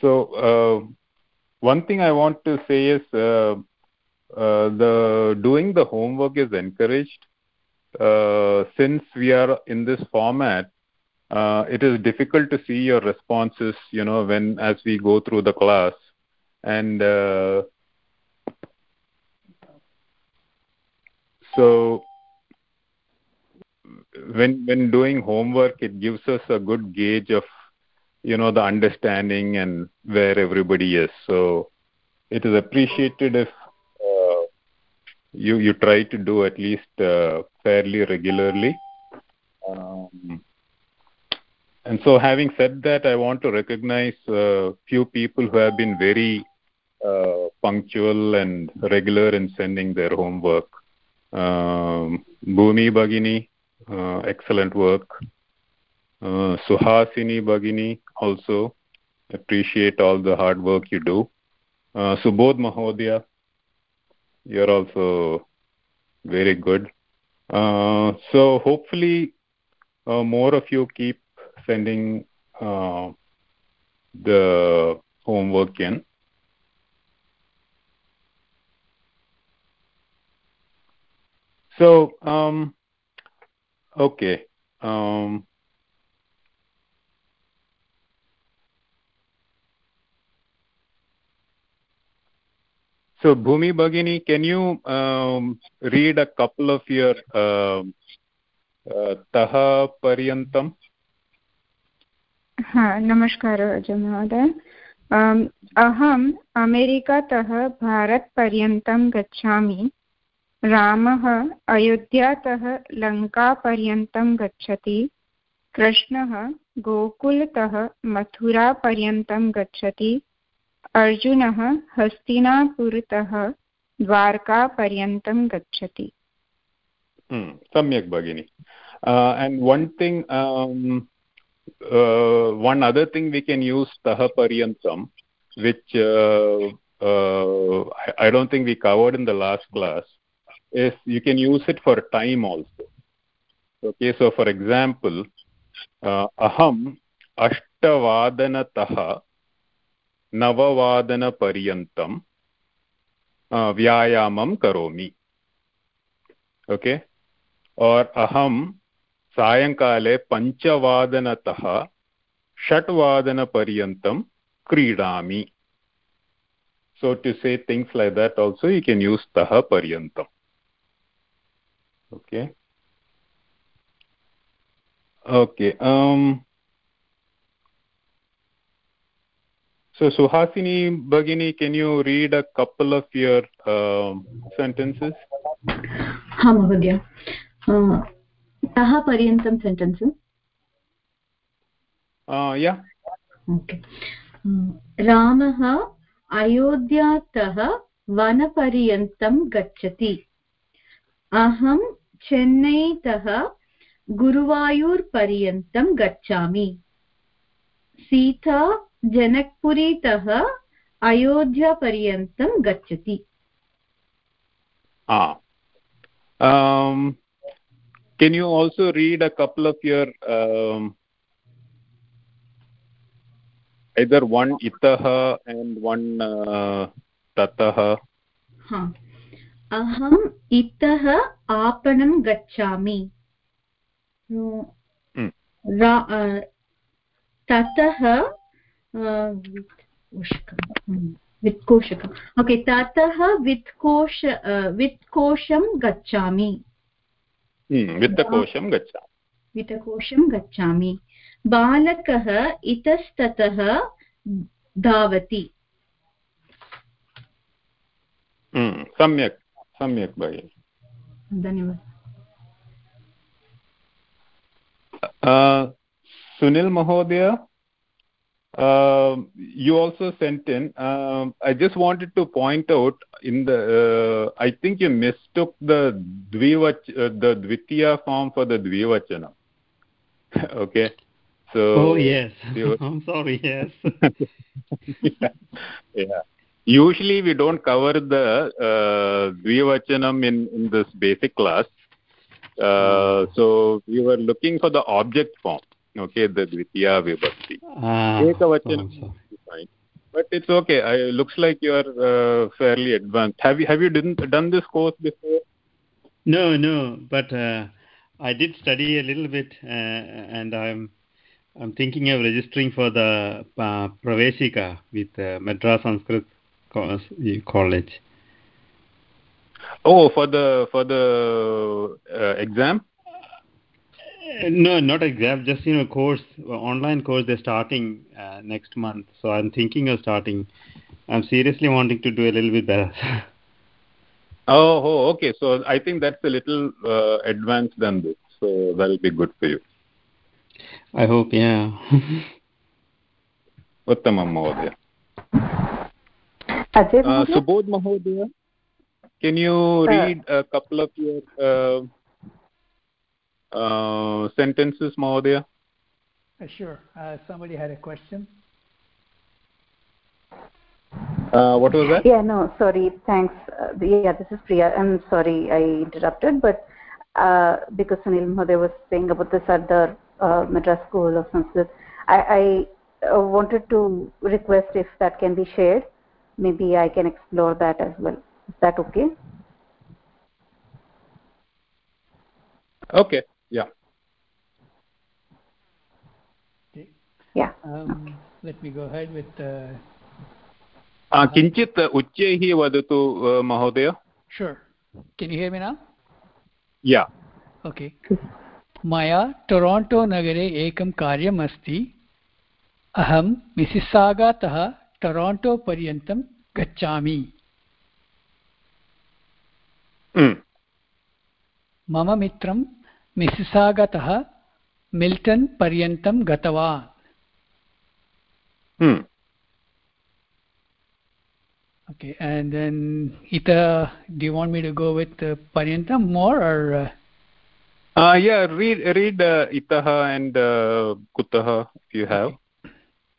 So one thing I want to say is the doing the homework is encouraged. Since we are in this format, it is difficult to see your responses, when as we go through the class. And so when doing homework, it gives us a good gauge of, the understanding and where everybody is. So it is appreciated if you try to do at least fairly regularly. And so having said that, I want to recognize a few people who have been very punctual and regular in sending their homework. Bhumi Bhagini, excellent work. Suhasini Bhagini, also appreciate all the hard work you do. Subodh Mahodaya, you're also very good. So hopefully more of you keep sending the homework in. So okay. So Bhumi Bhagini, can you read a couple of your Taha Paryantam? नमस्कारः अजय महोदय. अहम् अमेरिकातः भारतपर्यन्तं गच्छामि. रामः अयोध्यातः लङ्कापर्यन्तं गच्छति. कृष्णः गोकुलतः मथुरापर्यन्तं गच्छति. अर्जुनः हस्तिनापुरतः द्वारकापर्यन्तं गच्छति. सम्यक् भगिनि. And one thing, one other thing we can use Taha Paryantam, which I don't think we covered in the last class, is you can use it for time also. Okay, so for example, aham ashtavadanatah navavadanaparyantam vyayamam karomi. Okay, or aham सायंकाले पञ्चवादनतः षट्वादनपर्यन्तं क्रीडामि. So to say things like that also you can use taha paryantam. Okay. So Suhasini Bhagini, can you read a couple of your sentences? Ha Mahodaya. Taha Paryantam sentences. Yeah. Okay. Ramah Ayodhyatah Vanaparyantam gacchati. Aham Chennai-tah Guruvayur-paryantam gacchami. Sita Janakpuri-tah Ayodhya-paryantam gacchati. Can you also read a couple of your either one itaha and one tataha? Aham itaha aapanam gacchami. Tataha vitkoshakam. Okay, tataha vitkosham gacchami. Vittakosham gacchami. Balakah itastatah dhavati. Samyak bhai. Dhanyawad. Sunil Mahodaya, you also sent in. I just wanted to point out in the I think you mistook the dvitiya form for the dvivachana. Okay, so oh yes. I'm sorry. Yes. yeah. Usually we don't cover the dvivachanam in this basic class. So we were looking for the object form. Okay, the dvitiya vibhakti. Ekavachanam is fine. but it's okay. Looks like you are fairly advanced. Have you done this course before? No, but I did study a little bit, and I'm thinking of registering for the Praveshika with Madras Sanskrit College. Oh, for the exam? No, not exam. Just course, online course. They're starting next month, so I'm thinking of starting. I'm seriously wanting to do a little bit better. Oh, okay. So I think that's a little advanced than this. So that'll be good for you. I hope, yeah. Uttamam Mahodaya. Subodh Mahodaya, can you read a couple of your sentences, Mahodaya? Sure. Somebody had a question. What was that? Yeah, no, sorry. Thanks. Yeah, this is Priya. I'm sorry I interrupted, but because Sunil Mahodaya was saying about this at the Madras School of Sanskrit, I wanted to request if that can be shared. Maybe I can explore that as well. Is that okay? Okay. Yeah. Okay. Yeah. Let me go ahead with. किञ्चित् उच्चैः वदतु महोदय. Sure. Can you hear me now? Yeah. Okay. मया Toronto नगरे एकं कार्यम् अस्ति. अहं मिसिसागातः टोरोण्टो पर्यन्तं गच्छामि. मम मित्रं मिसिसागातः मिल्टन् पर्यन्तं गतवान्. Okay, and then Ita, do you want me to go with Paryantam more or? Yeah, read Itaha and Kutaha if you have. Okay.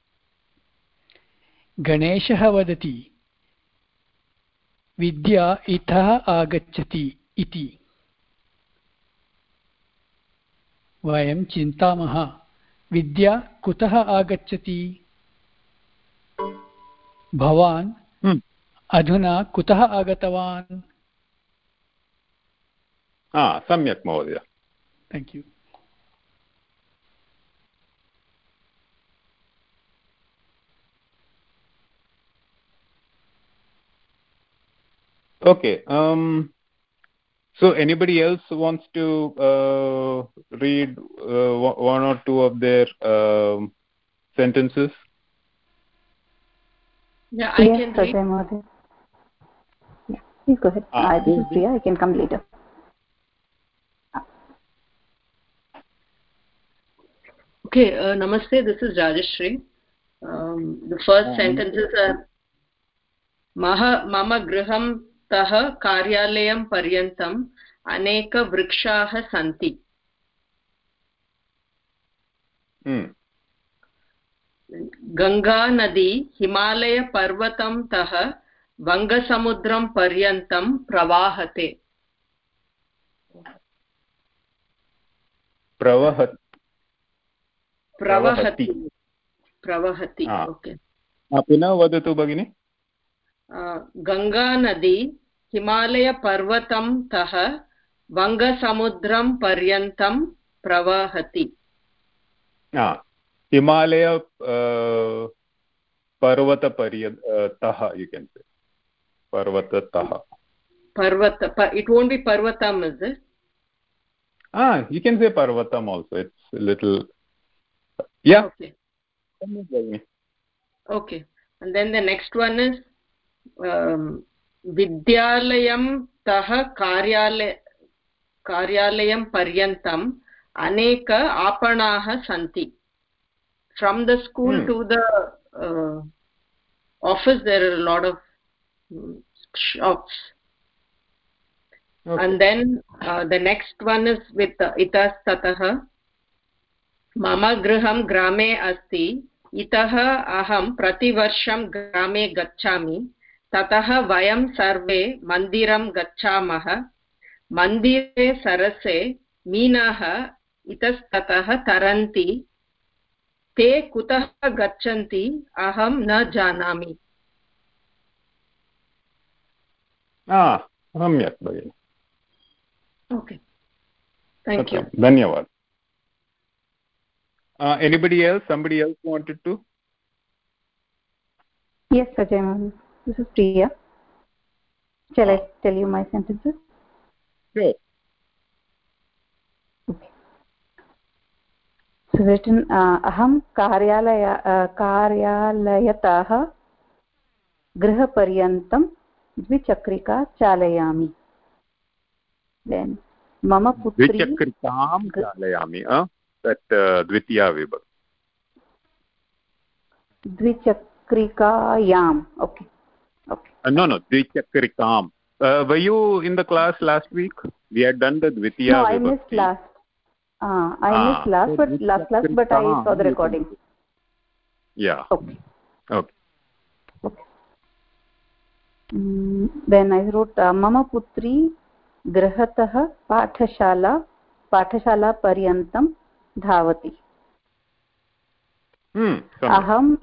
Ganeshah vadati Vidya itah agacchati iti. Vayam chintamaha Vidya kutah agacchati. Bhavan अधुना कुतः आगतवान्? सम्यक् महोदय. Thank you. Okay. So anybody else wants to read one or two of their sentences? Yeah, I can read. Yeah, please go ahead. This is Priya. I can come later. Okay, namaste. This is Rajeshri. The first sentences are mama griham tah karyalayam paryantam aneka vrikshaah santi. Ganga nadi Himalaya parvatam tah Vangasamudram paryantam pravahate. Pravahati. Okay. पुनः वदतु भगिनि. Ganga nadi Himalaya parvatam tah Vangasamudram paryantam pravahati. Himalaya parvata taha, you can say. Parvata taha. It won't be parvatam, is it? You can say parvatam also. It's a little. Yeah. Okay. Okay. And then the next one is Vidyalayam tah Karyalayam paryantam aneka apanaah santi. From the school to the office, there are a lot of shops. Okay. And then the next one is with itas tatah. Mama griham grame asti. Itah aham prativarsham grame gacchami. Tatah vayam sarve mandiram gachamah. Mandire sarase मीनाः इतस्ततः तरन्ति. ते कुतः गच्छन्ति अहं न जानामि. सम्यक् भगिनि. Okay, thank you. धन्यवाद. Anybody else? Somebody else wanted to? Yes, Ajay. This is Priya. Shall I tell you my sentences? Sure. Okay. So written, aham कार्यालयतः गृहपर्यन्तं द्विचक्रिका चालयामि. Then मम पुत्री द्विचक्रिकां चालयामि. That द्वितीया विभक्ति. द्विचक्रिकायाम्. Okay. No, द्विचक्रिकां. Were you in the class last week? We had done the Dvitiya No, Vibhakti. I missed last. I missed last, but last class, but I saw the recording. Yeah. Okay. Okay. Then I wrote Mama Putri Grahatah Pathashala Paryantam Dhavati. Aham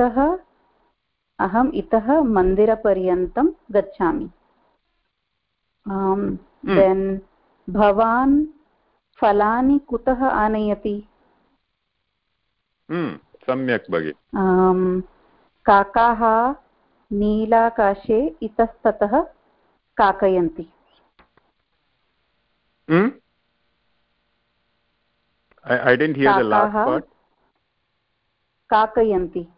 itah Mandira Paryantam Gachami. Then Bhavan Falani Kutah Anayati. Samyak bhagi. Kakaha नीलाकाशे इतस्ततः काकयन्ति. I didn't hear the last part. काकयन्ति.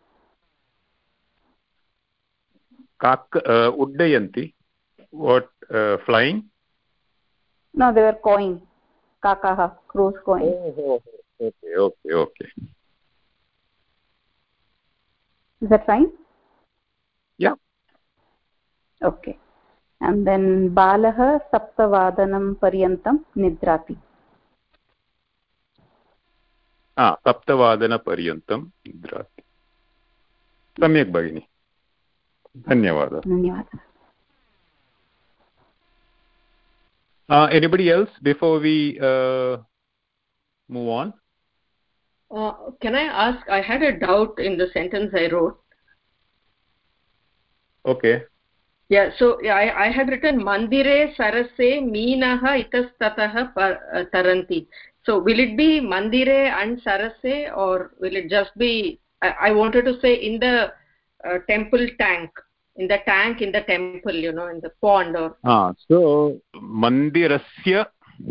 Uddayanti. What? Flying? No, they were cawing. Kakaha, crows cawing. Okay. Is that fine? Yeah. Okay. And then balah saptavadanam paryantam nidrati. Saptavadana paryantam nidrati. Samyak bhagini. Dhanyawada. Anybody else before we move on? Can I ask? I had a doubt in the sentence I wrote. Okay. Yeah, so I had written Mandire Sarase Meenaha Itastatah Taranti. So will it be Mandire and Sarase, or will it just be, I wanted to say in the temple tank, in the temple, in the pond, or... So Mandirasya.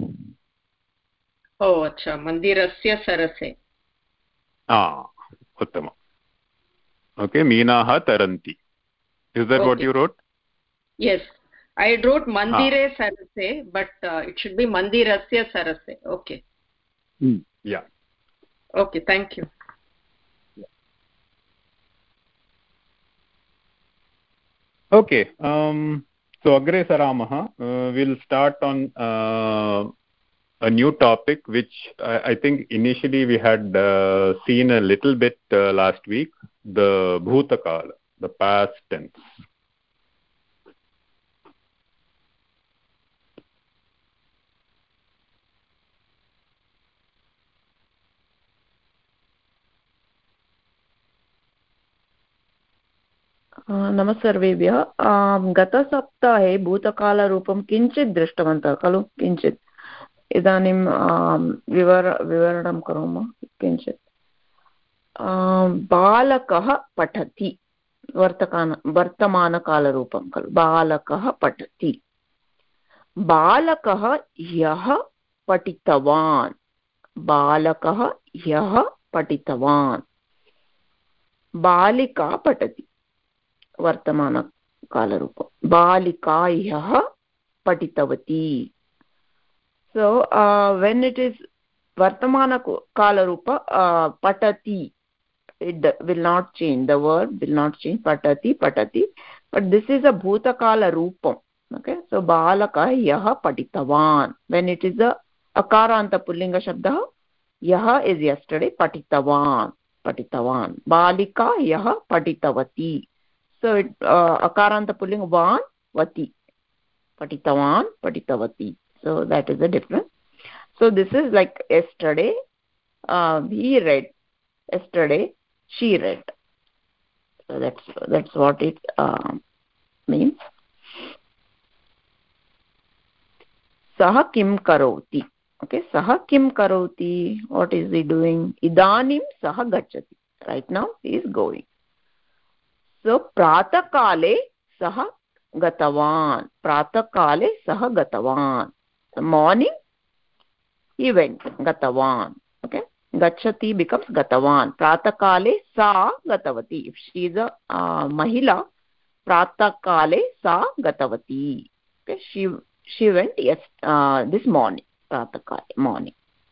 Oh, acha, Mandirasya Sarase. Uttama. Okay, Meenaha Taranti. Is that what you wrote? Yes, I wrote Mandire Sarase, but it should be Mandirasya Sarase. Okay. Yeah. Okay, thank you. Okay. So Agre Saramaha, we'll start on a new topic, which I think initially we had seen a little bit last week, the Bhutakala, the past tense. नमः सर्वेभ्यः. गतसप्ताहे भूतकालरूपं किञ्चित् दृष्टवन्तः खलु? किञ्चित्. इदानीं विवरणं कुर्मः किञ्चित्. बालकः पठति वर्तमानकालरूपं खलु. बालकः पठति. बालकः ह्यः पठितवान्. बालकः ह्यः पठितवान्. बालिका पठति वर्तमानकालरूपं. बालिका ह्यः पठितवती. So when it is vartamanakalarupa patati, it will not change, the verb will not change, patati, but this is a bhutakala rupam. Okay, so balaka yaha patitavan. When it is a akaranta pullinga shabda, yaha is yesterday, patitavan. Balika yaha patitavati. So it akaranta pullinga van vati, patitavan, patitavati. So that is the difference. So this is like yesterday we read yesterday she read. So that's what it means. Saha kim karoti. Okay, saha kim karoti. What is he doing? Idanim saha gachati. Right now he is going. So pratakale saha gatavan. Pratakale saha gatavan. The morning he went. Gatavan. Okay. Gachati becomes gatavan. Pratakale sa gatavati. If she is a mahila, pratakale sa gatavati. Okay. She went this morning. Pratakale morning.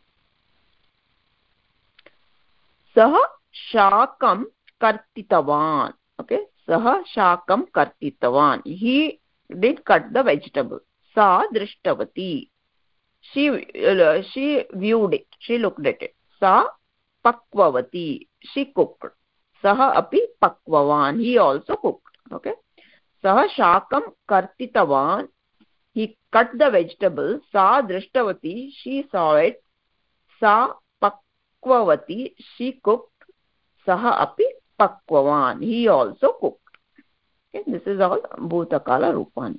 Saha shakam kartitavan. Okay. Saha shakam kartitavan. He did cut the vegetable. Sa drishtavati. She viewed it. She looked at it. Sa pakwavati. She cooked. Saha api pakvavan. He also cooked. Okay. Saha shakam kartitavan. He cut the vegetable. Sa drishtavati. She saw it. Sa pakwavati. She cooked. Saha api pakvavan. He also cooked. Okay. This is all bhutakala rupani.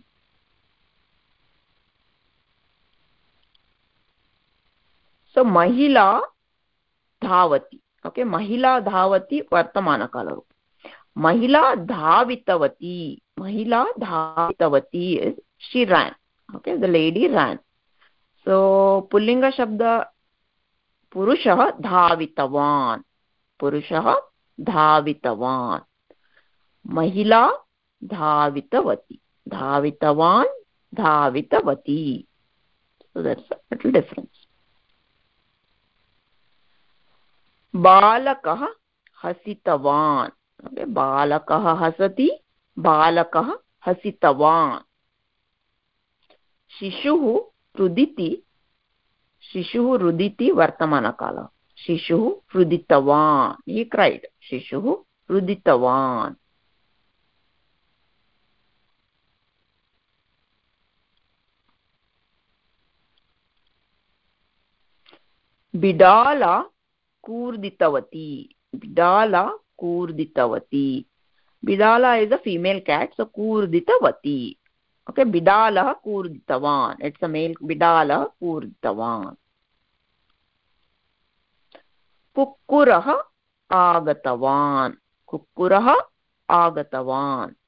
So mahila dhavati. Okay, mahila dhavati vartamana kala rupa. Mahila dhavitavati. Mahila dhavitavati is she ran. Okay, the lady ran. So pullinga shabda purushah dhavitavan. Purushah dhavitavan. Mahila dhavitavati. Dhavitavan dhavitavati. So that's a little difference. बालकः हसितवान्. Okay, बालकः हसति, बालकः हसितवान्. शिशुः रुदिति. शिशुः रुदिति वर्तमानकाल. शिशुः रुदितवान्. He cried. शिशुः रुदितवान्. बिडाला kurditavati. Bidala kurditavati. Bidala is a female cat, so kurditavati. Okay, bidala kurditavan. It's a male. Bidala kurditavan. Kukkuraha agatavan. Kukkuraha agatavan.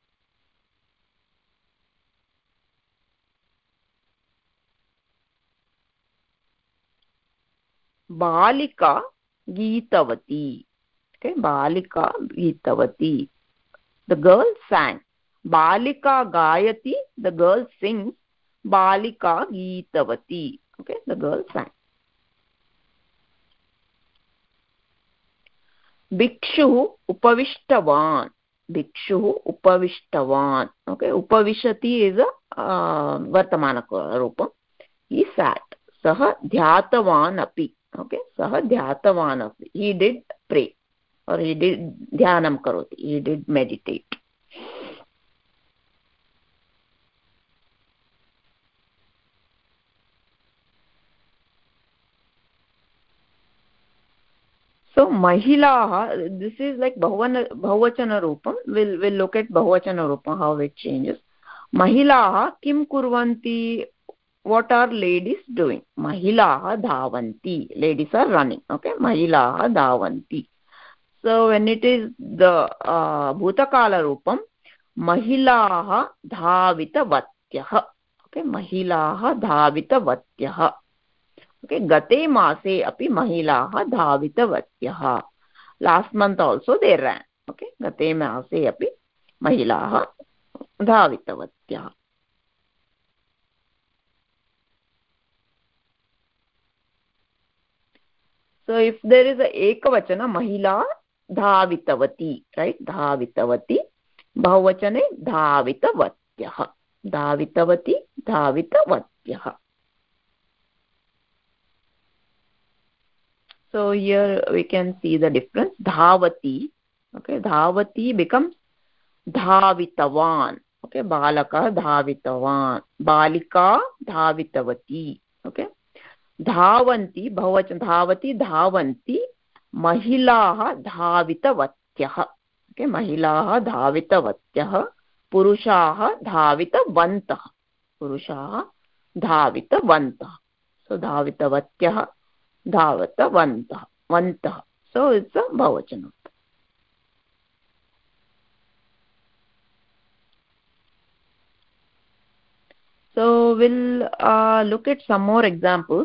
Balika Geetavati. Okay, Balika Geetavati. The girl sang. Balika Gayati. The girl sings. Balika Geetavati. Okay, the girl sang. Bhikshu Upavishtavan. Bhikshu Upavishtavan. Okay, Upavishati is a Vartamana Rupa. He sat. Saha dhyatavan api. Okay, saha dhyatavan api. He did pray, or he did dhyanam karoti. He did meditate. So mahilaha, this is like bahuvachana rupam. We'll look at bahuvachana rupam, how it changes. Mahilaha kim kurvanti. What are ladies doing? Mahilaha dhavanti. Ladies are running. Okay, Mahilaha dhavanti. So when it is the bhutakala rupam, Mahilaha dhavitavatyaha. Okay, Mahilaha dhavitavatyaha. Okay, gate maase api Mahilaha dhavitavatyaha. Last month also they ran. Okay, gate maase api Mahilaha dhavitavatyaha. So if there is a ekavachana, mahila dhavitavati, right? Dhavitavati. Bahuvachane dhavitavatyaha. Dhavitavati, dhavitavatyaha. So here we can see the difference. Dhavati. Okay, dhavati becomes dhavitavan. Okay, balaka dhavitavan. Balika dhavitavati. Okay. Dhavanti, bahuvachan dhavati, dhavanti, महिलाः धावितवत्यः okay महिलाः धावितवत्यः पुरुषाः धावितवन्तः पुरुषाः धावितवन्तः सो धावितवत्यः धावितवन्तः वन्तः so it's a bahuvachanam. So we'll look at some more examples.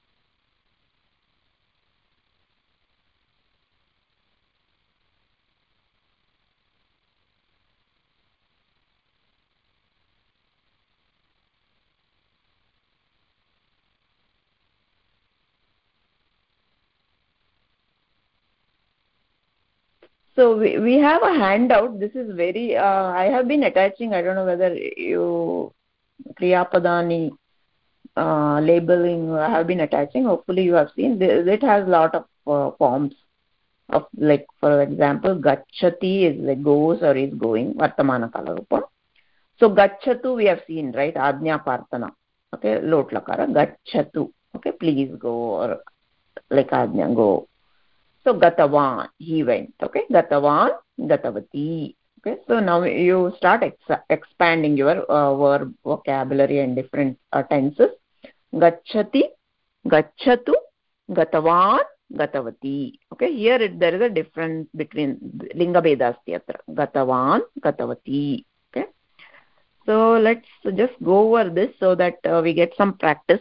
So we have a handout. This is very I have been attaching, I don't know whether you kriyapadani labeling I have been attaching. Hopefully you have seen it has a lot of forms of, like for example gachati is like goes or is going vartamana kala rupam. So gachatu we have seen, right? Ajna partana, okay, lot lakara gachatu, okay, please go, or like ajna go. So gatavan, he went, okay, gatavan gatavati, okay. So now you start expanding your verb vocabulary and different tenses. Gachati, gachatu, gatavan gatavati, okay. Here there is a difference between linga bheda asti atra, gatavan gatavati, okay. So let's just go over this so that we get some practice.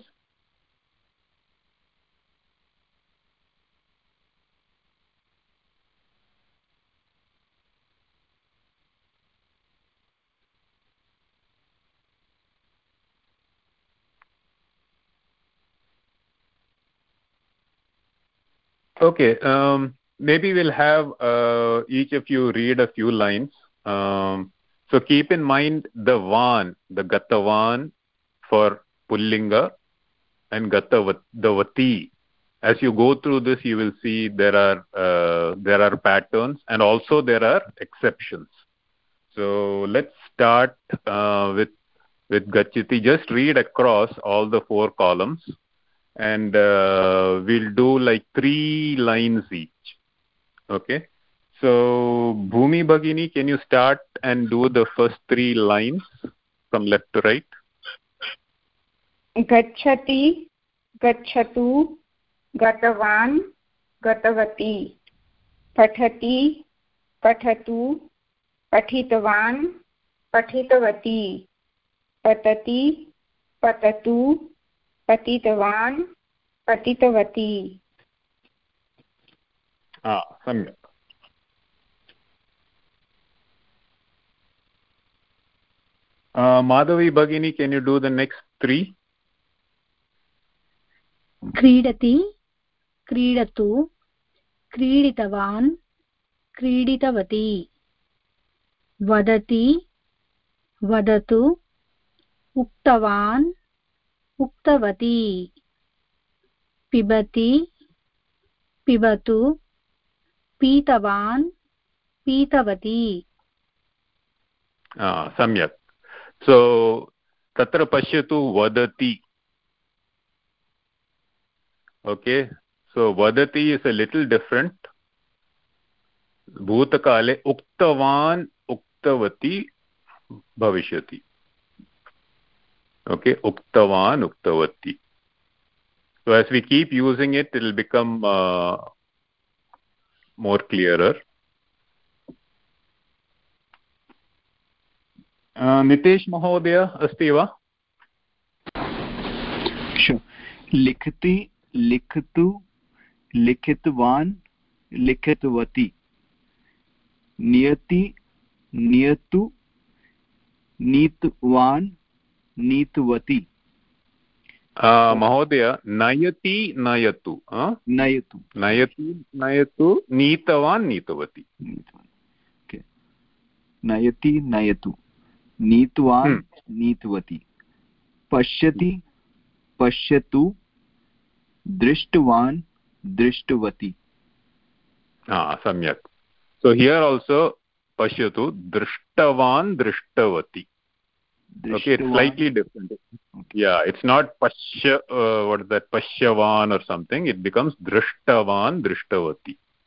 Okay, maybe we'll have each of you read a few lines. So keep in mind the van, the gatavan for pullinga and gatavati. As you go through this, you will see there are patterns and also there are exceptions. So let's start with gachati. Just read across all the 4 columns. And we'll do like 3 lines each. Okay, so Bhumi Bhagini, can you start and do the first 3 lines from left to right? Gachati, gachatu, gatavan, gatavati, pathati, pathatu, pathitavan, pathitavati, patati, patatu, patitavan, patitavati. Samyak. Madhavi Bhagini, can you do the next 3? Kridati, kridatu, kriditavan, kriditavati, vadati, vadatu, uktavan, uktavati, pibati, pibatu, pitavan, pitavati. Samyak. So tatra pashyatu vadati. Okay, so vadati is a little different. Bhutakale uktavan uktavati bhavishyati. Okay, uktavan uktavati. So as we keep using it, it will become more clearer. Nitesh Mahodaya asti va? Sure. Likhati, likhatu, likhitvan, likhitavati. Niyati, niyatu, nitvan, nitavati. Mahodaya, nayati, nayatu. Nayatu. Nayati, nayatu, nitavan, nitavati. Okay. Nayati, nayatu. Nitvan, nitavati. Pashyati, pashyatu, drishtvan, drishtavati. Samyak. So here also pashyatu, drishtavan, drishtavati. Okay, it's slightly different. Okay. Yeah, it's not pashya, what is that, pashyavan or something. It becomes drishtavan, drishtavati.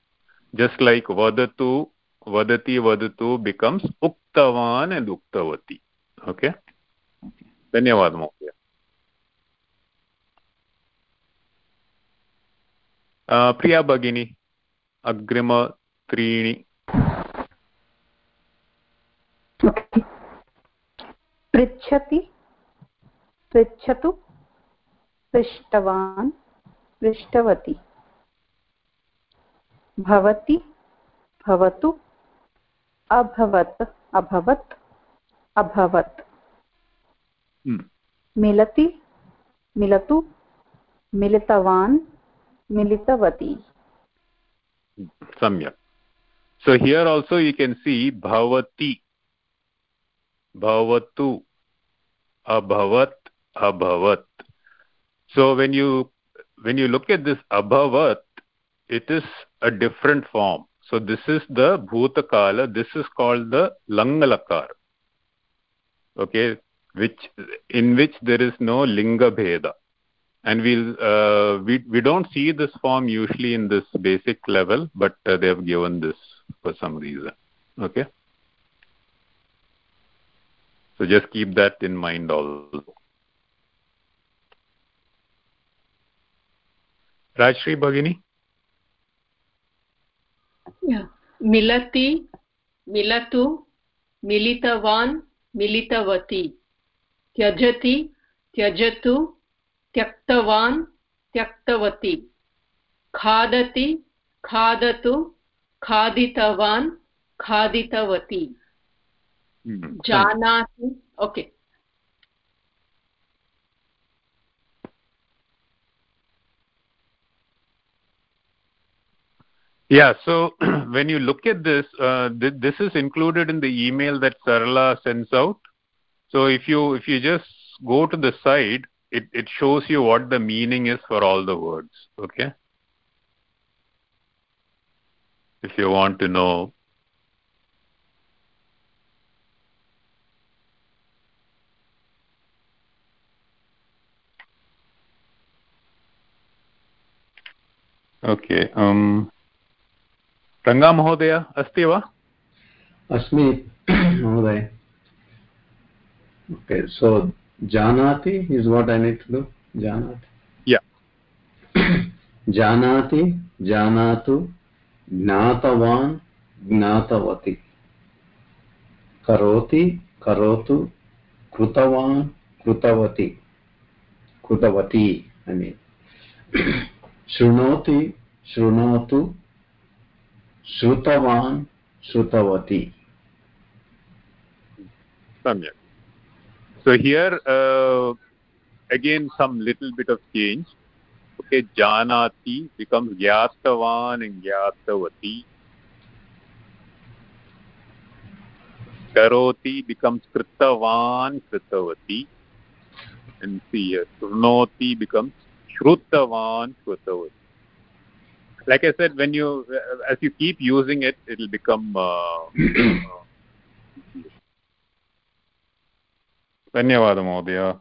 just like vadatu, vadati, vadatu becomes uktavan and uktavati. Okay. Dhanyavad Mahodaya. Priya Bhagini, Agrima Trini. Okay. Prichhati, Prichhatu, Prishtavan, Prishtavati. Bhavati, Bhavatu, Abhavat, Abhavat, Abhavat. Milati, Milatu, Militavan, Militavati. Samyak. So here also you can see bhavati, bhavatu, abhavat, abhavat. So when you look at this abhavat, it is a different form. So this is the bhutakala. This is called the langalakar. Okay, in which there is no linga bheda. And we don't see this form usually in this basic level, but they have given this for some reason. Okay, so just keep that in mind also. Rajshri Bhagini. Yeah. Milati, milatu, militavan, militavati. Tyajati, tyajatu, tyaktavan, tyaktavati. Khadati, khadatu, khaditavan, khaditavati. Janati. Okay. Yeah, so when you look at this, this is included in the email that Sarala sends out. So if you just go to the side, it shows you what the meaning is for all the words. Okay, if you want to know. Okay. Ranga Mahodaya, अस्ति वा? Asmi Mahodaya. Okay, so Janati is what I need to do. Janati. Yeah. Janati, Janatu, Gnatavan, Gnatavati. Karoti, Karotu, Krutavan, Krutavati. Krutavati, I mean. Shrunoti, Shrunotu, Shrutavan, Shrutavati. Samyak. So here again some little bit of change. Okay, Janati becomes Gyatavan and Gyatavati. Karoti becomes Kritavan, Kritavati. And see here, Shrunoti becomes Shrutavan, Shrutavati. Like I said, when you as you keep using it, it will become Dhanyavad Mahodaya.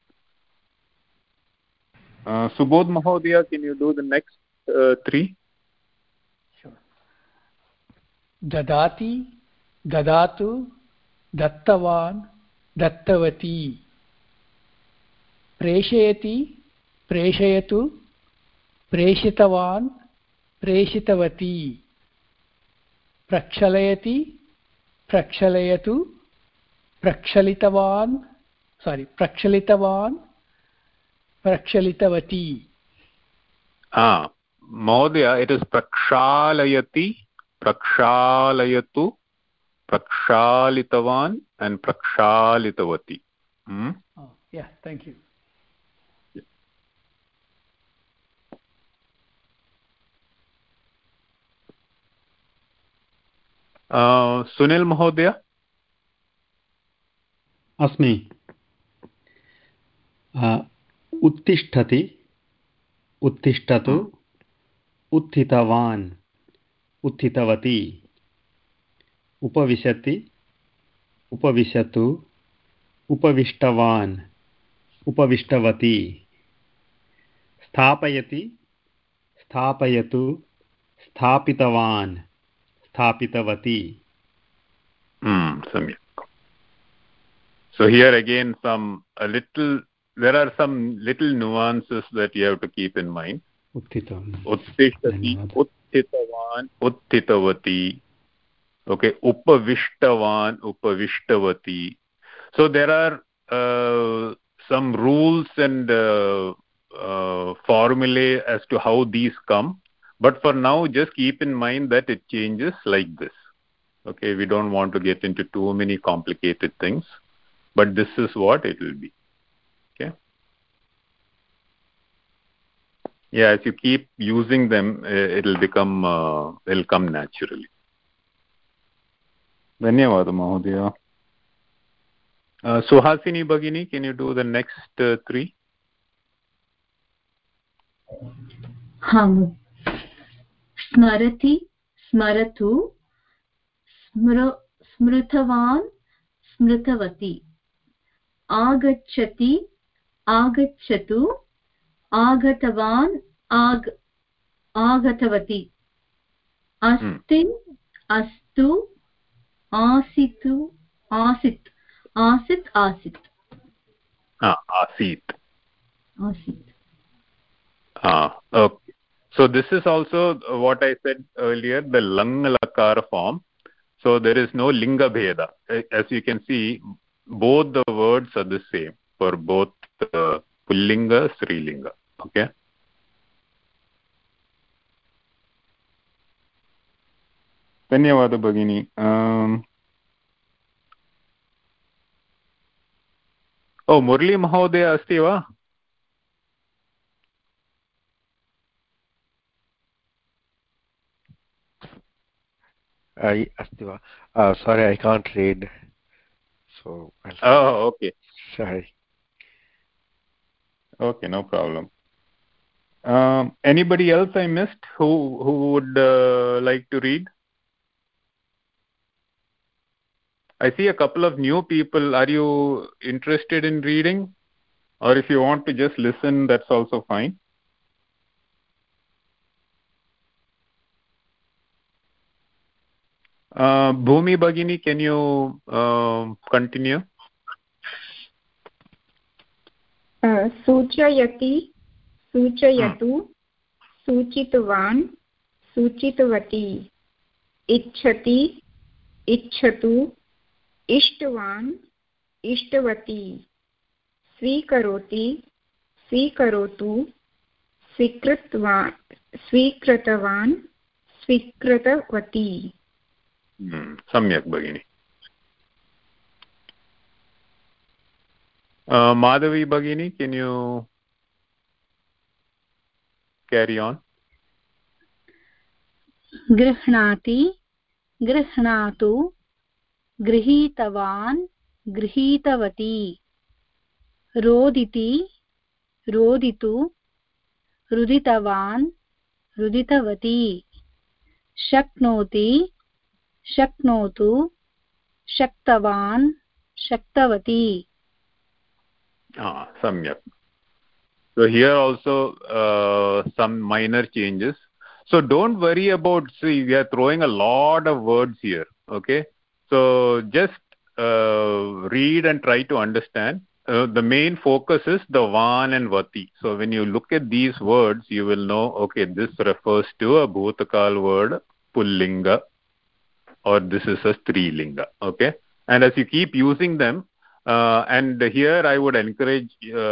Subodh Mahodaya, can you do the next three? Sure. Dadati, Dadatu, Dattavan, Dattavati. Preshayati, Preshayatu, Preshitavan, Preshitavati. Prakshalayati, Prakshalayatu, Prakshalitavaन, Prakshalitavati. Mahodaya, it is Prakshalayati, Prakshalayatu, Prakshalitavaन, and Prakshalitavati. Oh, yeah, thank you. Sunil Mahodaya. अस्मि उत्तिष्ठति उत्तिष्ठतु उत्थितवान् उत्थितवती उपविशति उपविशतु उपविष्टवान् उपविष्टवती स्थापयति स्थापयतु स्थापितवान् स्थापितवती. Samyak. So here again there are some little nuances that you have to keep in mind. Uttishati, uttitavan, uttitavati. Okay, upavishtavan, upavishtavati. So there are some rules and formulae as to how these come, but for now just keep in mind that it changes like this. Okay, we don't want to get into too many complicated things, but this is what it will be. Okay. Yeah, as you keep using them, it'll come naturally. Dhanyawad Mahodaya. Suhasini Bhagini, can you do the next three? Smarati, Smaratu, Smritavan, Smritavati. Agachati, Agachatu, Agatavan, Agatavati. Astin, Astu, Asitu, Asit. Asit, Asit. Asit. Asit. Okay. So this is also what I said earlier, the lang lakara form. So there is no linga bheda. As you can see, both the words are the same for both pullinga, strilinga. Okay. Dhanyawada Bhagini. Murli Mahodaya asti va? Asti va? Sorry, I can't read. So. Okay. Sorry. Okay, no problem. Anybody else I missed who would like to read? I see a couple of new people. Are you interested in reading? Or if you want to just listen, that's also fine. Bhumi Bhagini, can you continue? Suchayati, Suchayatu, Suchitavan, Suchitavati. Ichhati, Ichhatu, Ishtavan, Ishtavati. Svikaroti, Svikarotu, Svikritvan, Svikritavati. Samyak Bhagini. Madhavi Bhagini, can you carry on? Grihnati, Grihnatu, Grihitavan, Grihitavati. Roditi, Roditu, Ruditavan, Ruditavati. Shaknoti, Shaknotu, Shaktavan, Shaktavati. Samyak. So here also some minor changes. So don't worry about, see, we are throwing a lot of words here. Okay. So just read and try to understand. The main focus is the van and vati. So when you look at these words, you will know, okay, this refers to a bhutakal word, pullinga, or this is a strilinga. Okay. And as you keep using them, and here I would encourage,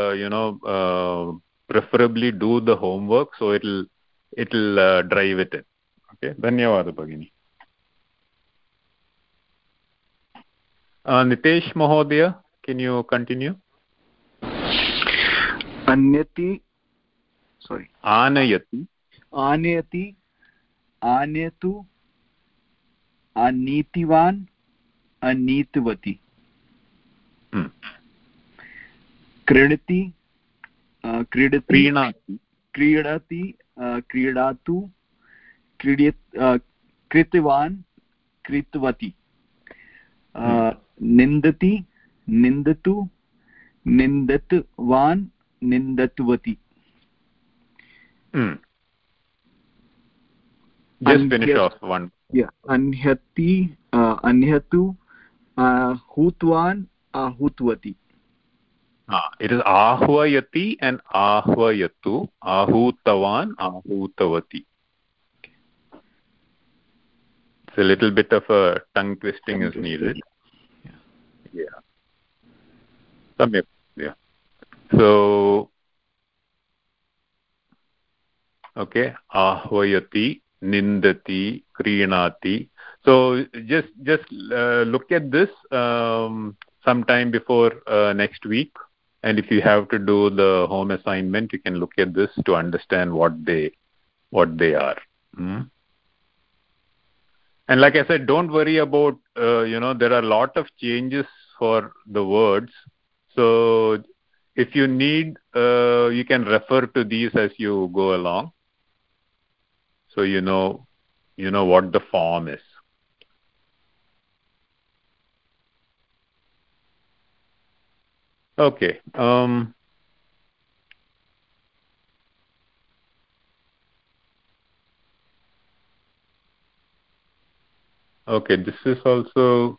preferably do the homework, so it'll drive it in. Okay. Dhanyawada Bhagini. Nitesh Mahodaya, can you continue? Anayati, Anayatu, Anitivan, Anitvati. Kridati, Kridati, Kridatu, Kritivan, Kritvati. Nindati, Nindatu, Nindatvan, Nindatvati. Just finish off one. Yeah, anhyati, anhyatu, hutvan, ahutvati. It is ahvayati and ahvayatu, ahutavan, ahutavati. It's a little bit of a tongue twisting is needed. Yeah. Yeah. So, okay, ahvayati, nindati, krinati. So just look at this sometime before next week, and if you have to do the home assignment, you can look at this to understand what they are. And like I said, don't worry about there are a lot of changes for the words. So if you need, you can refer to these as you go along. So you know what the form is. Okay. Okay, this is also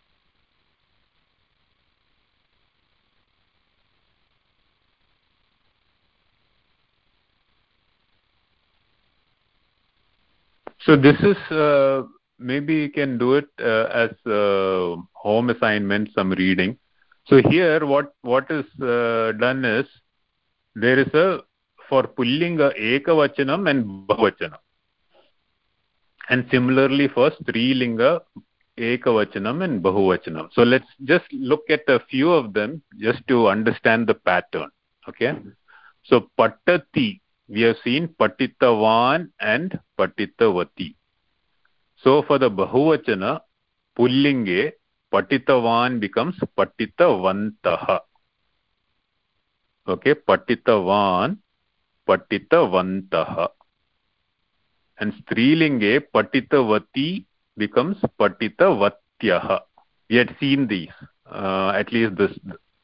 so this is maybe you can do it as home assignment, some reading. So here what is done is there is for pullinga ekavachanam and bahuvachanam, and similarly for strilinga ekavachanam and bahuvachanam. So let's just look at a few of them just to understand the pattern. Okay, so patati, we have seen patitavan and patitavati. So for the bahuvachana, pullinge, patitavan becomes patitavantaha. Okay, patitavan, patitavantaha. And strilinge, patitavati becomes patitavatyaha. We had seen these, at least this,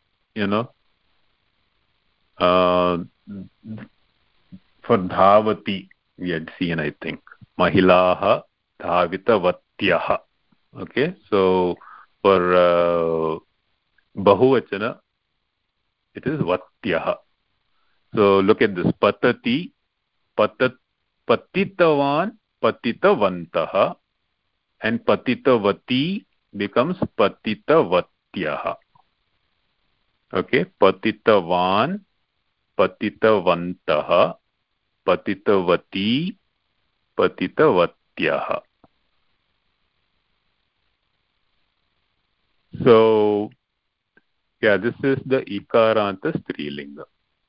for dhavati we had seen, I think, mahilaha dhavitavatyah. Okay, so for bahuvachana it is vatyah. So look at this, patati, patitavan, patitavantah, and patitavati becomes patitavatyah. Okay, patitavan, patitavantah, patitavati, patitavatyah. So yeah, this is the ikaranta strilinga.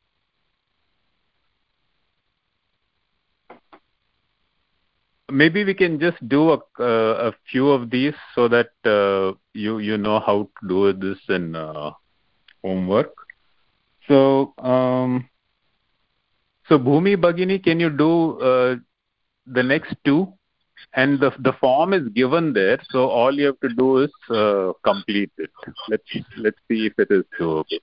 Maybe we can just do a few of these so that you know how to do this in homework. So so Bhumi Bhagini, can you do the next two? And the form is given there, so all you have to do is complete it. Let's see if it is doable.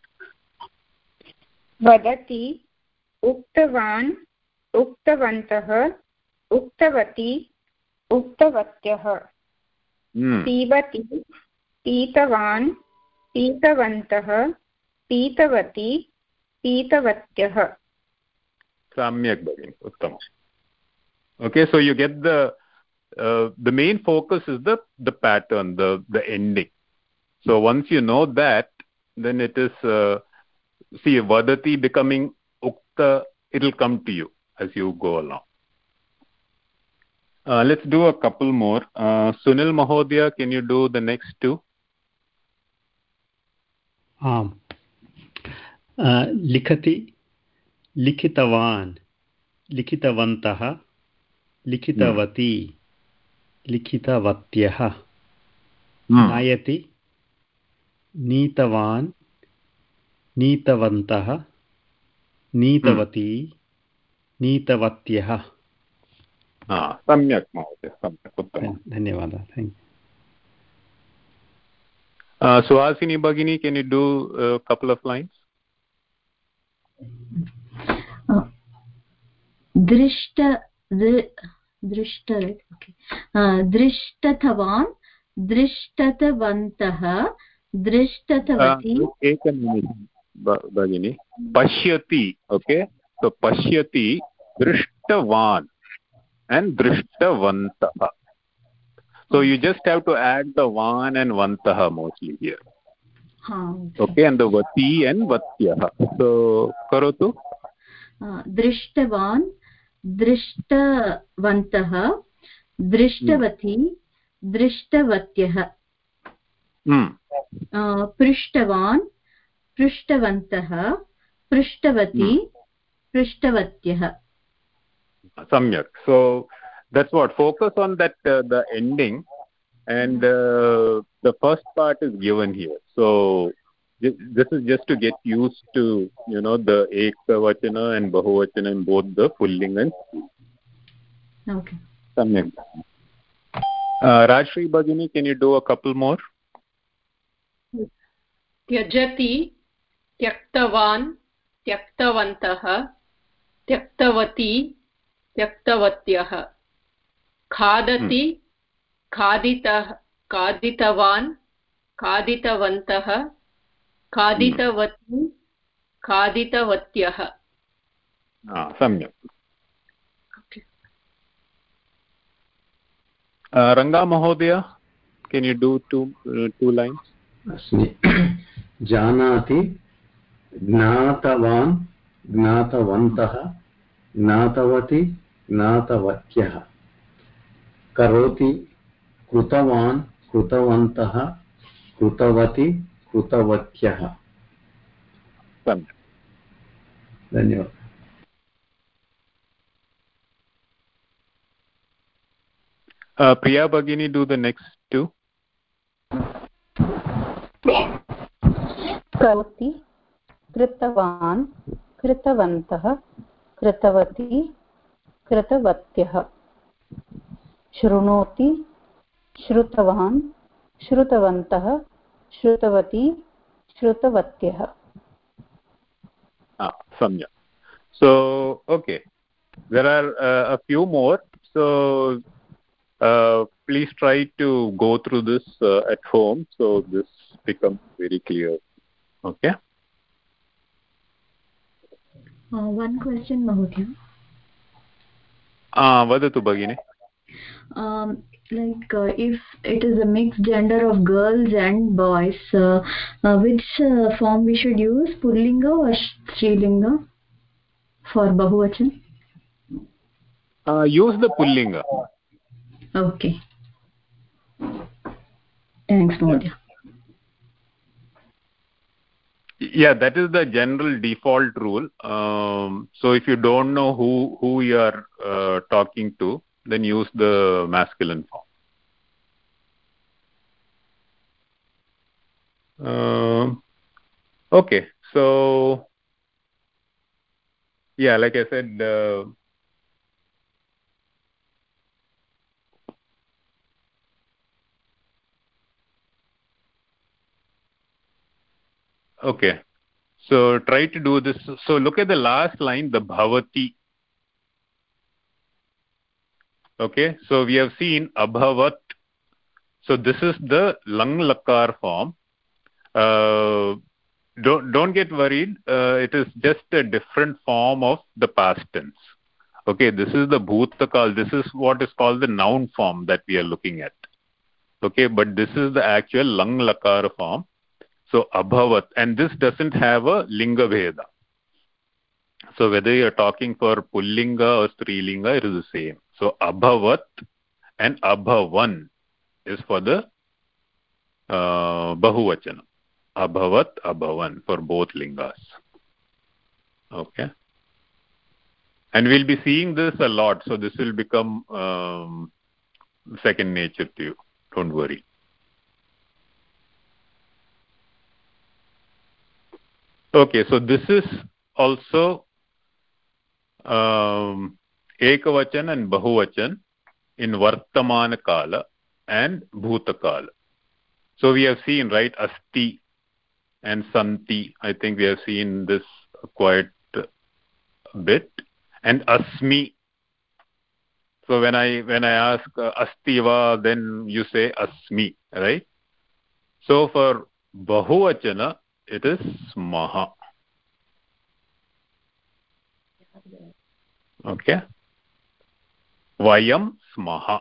Vadati, uktavan, uktavantah, uktavati, uktavatyah. Pivati, pitavan, pitavantah, pitavati, pitavatyah. Samyak Bhagini, Uttama. Okay, so you get the main focus is the pattern, the ending. So once you know that, then it is see vadati becoming ukta, it'll come to you as you go along. Let's do a couple more. Sunil Mahodaya, can you do the next two? Likati, likitavan, likitavantah, likitavati, likitavatyah. Nayati, neetavan, neetavantah, neetavati, neetavatyah. Samyak Mahodaya, samyak, uttama. Dhanyawada. Thank you. Suhasini Bhagini, can you do a couple of lines? Drishta दृष्टतवान् दृष्टतवन्तः दृष्टतवती एकनिमिषं भगिनि पश्यति okay so pashyati drishtavan and drishtavantah so you just have to add the van and vantah mostly here okay and the vati and vatyah so karotu दृष्टवान् दृष्टवन्तः दृष्टवती दृष्टवत्यः पृष्टवान् पृष्टवन्तः पृष्टवती पृष्टवत्यः samyak so that's what focus on that the ending and the first part is given here so this is just to get used to the ekavachana and bahuvachana in both the pulling and okay samyak Rajshri Bhagini can you do a couple more त्यजति त्यक्तवान् त्यक्तवन्तः त्यक्तवती त्यक्तवत्यः खादति खादितः खादितवान् खादितवन्तः खादितवती खादितवत्यः सम्यक् Ranga Mahodaya can you do two lines जानाति ज्ञातवान् ज्ञातवन्तः ज्ञातवती ज्ञातवत्यः करोति कृतवान् कृतवन्तः कृतवती कृतवत्यः धन्यवादः Priya Bhagini do the next two करोति कृतवान् कृतवन्तः कृतवती कृतवत्यः शृणोति श्रुतवान् श्रुतवन्तः श्रुतवती श्रुतवत्यः samyak so okay there are a few more so please try to go through this at home so this becomes very clear okay one question Mahodaya vadatu bhagini like if it is a mixed gender of girls and boys which form we should use pullinga or strilinga for bahuvachan use the pullinga okay thanks Mahodaya yeah that is the general default rule so if you don't know who you are talking to then use the masculine form okay so yeah like I said okay so try to do this so look at the last line the bhavati okay so we have seen abhavat so this is the lang lakar form don't get worried it is just a different form of the past tense okay this is the bhutakal this is what is called the noun form that we are looking at okay but this is the actual lang lakar form so abhavat and this doesn't have a linga bheda so whether you are talking for pullinga or strilinga it is the same so abhavat and abhavan is for the bahuvachana abhavat abhavan for both lingas okay and we'll be seeing this a lot so this will become second nature to you don't worry okay so this is also ekavachan and bahuvachan in vartamana kala and bhutakala so we have seen right asti and santi I think we have seen this quite a bit and asmi So when I ask asti va, then you say asmi, right? So for bahuvachana, it is smaha. Okay. Vayam smaha.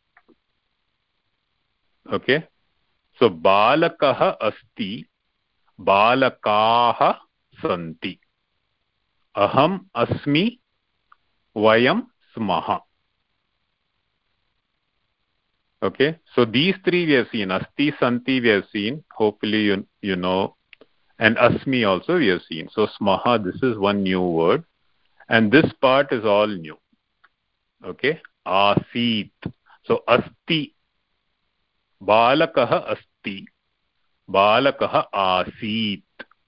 Okay. So balakah asti, balakaah santi. Aham asmi, vayam smaha. Okay, so these three we have seen. Asti, santi we have seen. Hopefully you know. And asmi also we have seen. So smaha, this is one new word. And this part is all new. Okay, asit. So asti, balakah asti, balakah asit,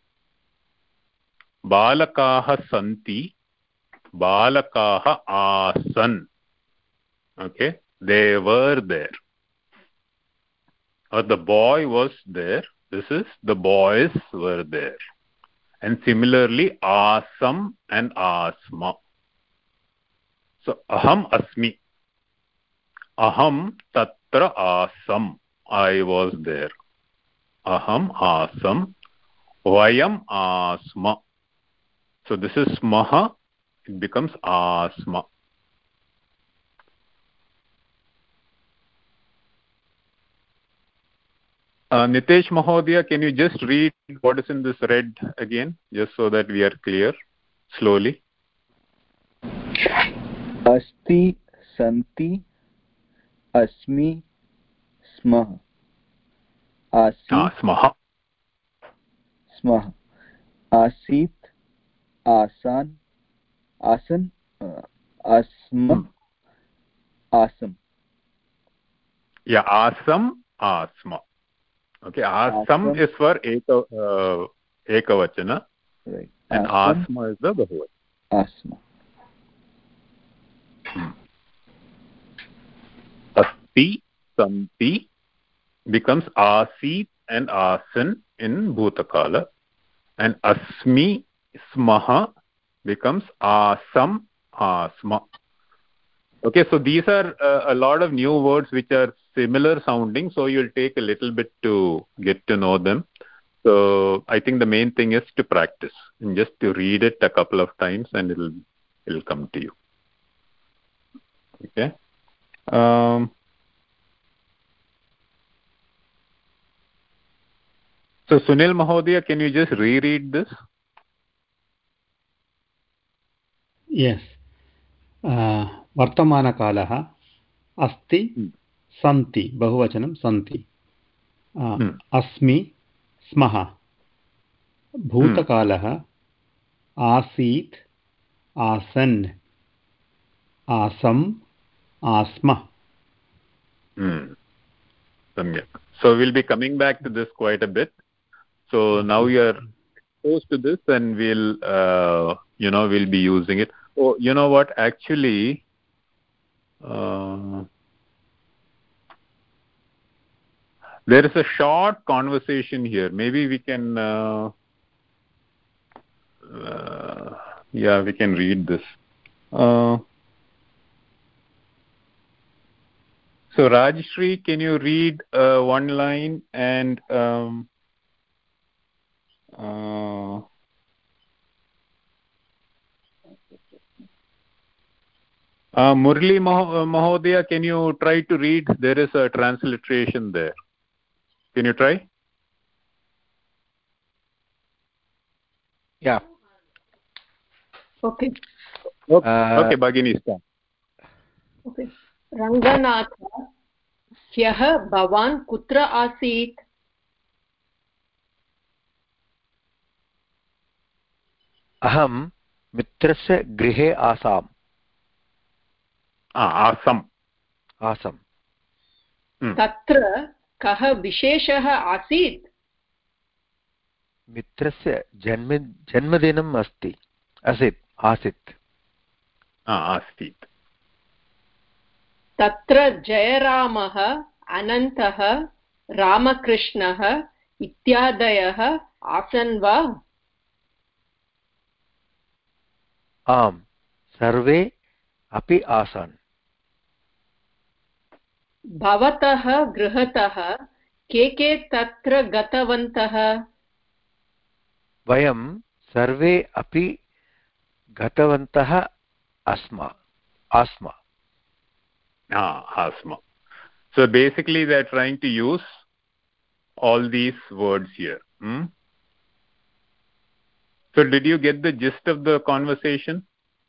balakaah santi, balakaah asan. Okay, they were there. Or the boy was there. This is the boys were there. And similarly, asam and asma. So aham asmi. Aham tatra asam. I was there. Aham asam. Vayam asma. So this is smaha. It becomes asma. Nitesh Mahodaya, can you just read what is in this red again, just so that we are clear, slowly? Asti, santi, asmi, smaha. Asit, smaha. Smaha. Asit, asan, asan, asma, asam. Yeah, asam, asma. Okay, asam is for ekavachana, right, and asma is the bahuvachana. Asma. Asti, santi becomes asit and asan in bhutakala, and asmi, smaha becomes asam, asma. Okay, so these are a lot of new words which are similar sounding, so you'll take a little bit to get to know them. So I think the main thing is to practice and just to read it a couple of times, and it'll come to you. Okay. So Sunil Mahodaya, can you just reread this? Yes. वर्तमानकालः अस्ति, सन्ति, बहुवचनं सन्ति, अस्मि, स्मः, भूतकालः आसीत्, आसन्, आसम्, आस्म. Samyak. So we'll be coming back to this quite a bit. So now you're exposed to this, and we'll be using it. Oh, you know what? Actually, there is a short conversation here. Maybe we can, we can read this. So Rajshri, can you read one line, and Murli Mahodaya, can you try to read? There is a transliteration there. Can you try? Yeah. Okay. Okay, Bhagini, start. Okay. Ranganatha, ह्यः भवान् कुत्र आसीत्? अहं मित्रस्य गृहे आसाम्. आसम्. तत्र कः विशेषः आसीत्? मित्रस्य जन्मदिनम् आसीत्. आसीत्. तत्र जयरामः, अनन्तः, रामकृष्णः इत्यादयः आसन् वा? आम्, सर्वे अपि आसन्. भवतः गृहतः के तत्र गतवन्तः? वयं सर्वे अपि गतवन्तः आस्म. Asma. So basically they are trying to use all these words here. So did you get the gist of the conversation?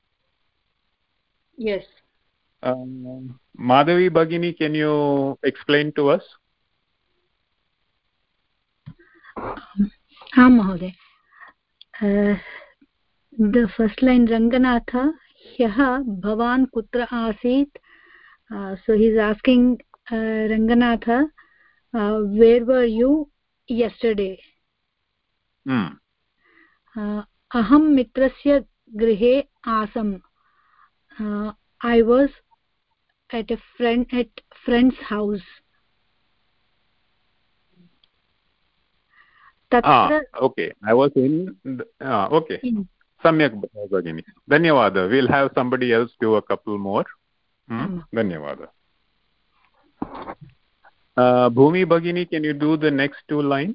Yes. Madhavi Bhagini, can you explain to us? Mahoday. The first line, Ranganatha, hyaha bhavan kutra asit? So he's asking Ranganatha, where were you yesterday? Aham mitrasya grihe asam. I was at friend's house. Tatra, okay. I was in. Okay. Samyak Bhagini. Dhanyawada. We'll have somebody else do a couple more. Dhanyawada. Bhumi Bhagini, can you do the next two lines?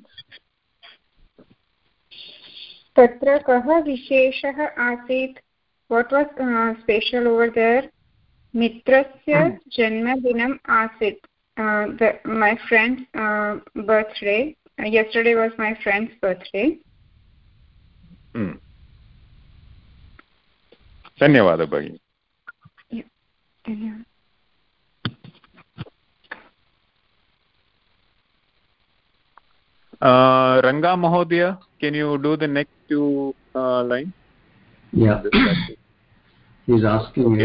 Tatra kaha visheshah asit? What was special over there? Mitrasya janmadinam asit. My friend's birthday. Yesterday was my friend's birthday. Dhanyawada Bhagini. Ranga Mahodaya, can you do the next two lines? Yeah. He's asking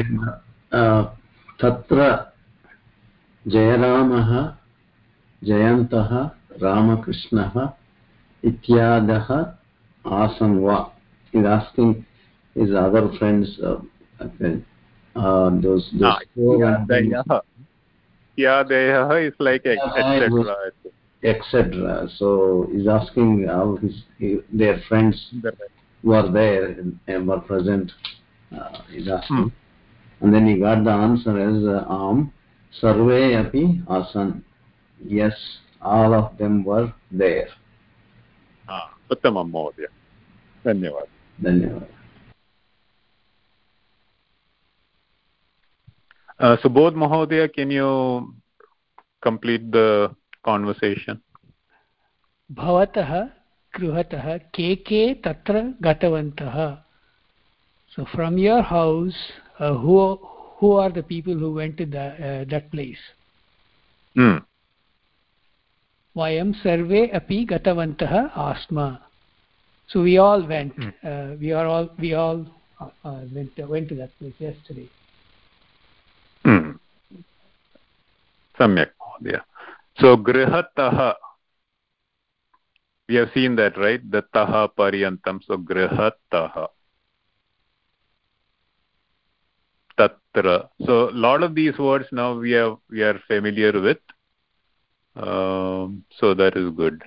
Tatra Jayaramaha Jayantaha Ramakrishnaha Ityadaha Asanva. He's asking his other friends, those Ityadaha is like etc. etc. So he's asking how their friends were there and were present. He's asking. And then he got the answer as Sarve api asan. Yes, all of them were there. Uttamam Mahodaya. Dhanyawad. Dhanyawad. Subodh Mahodaya, can you complete the conversation? Bhavatah gruhatah ke tatra gatavantah. So from your house, who are the people who went to that place? Vayam sarve api gatavantah asma. So we all went. We all went to that place yesterday. Samyak Mahodaya. So grihatah. We have seen that, right? The taha pariyantam. So grihatah. Tatra. So a lot of these words now we are familiar with. So that is good.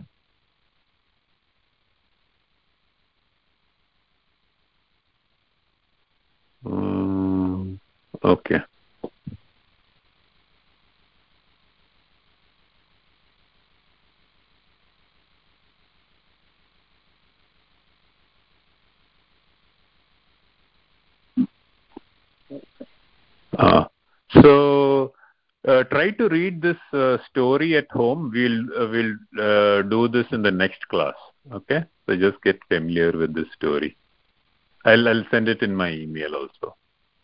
Okay. So try to read this story at home. We'll do this in the next class. Okay, so just get familiar with this story. I'll send it in my email also.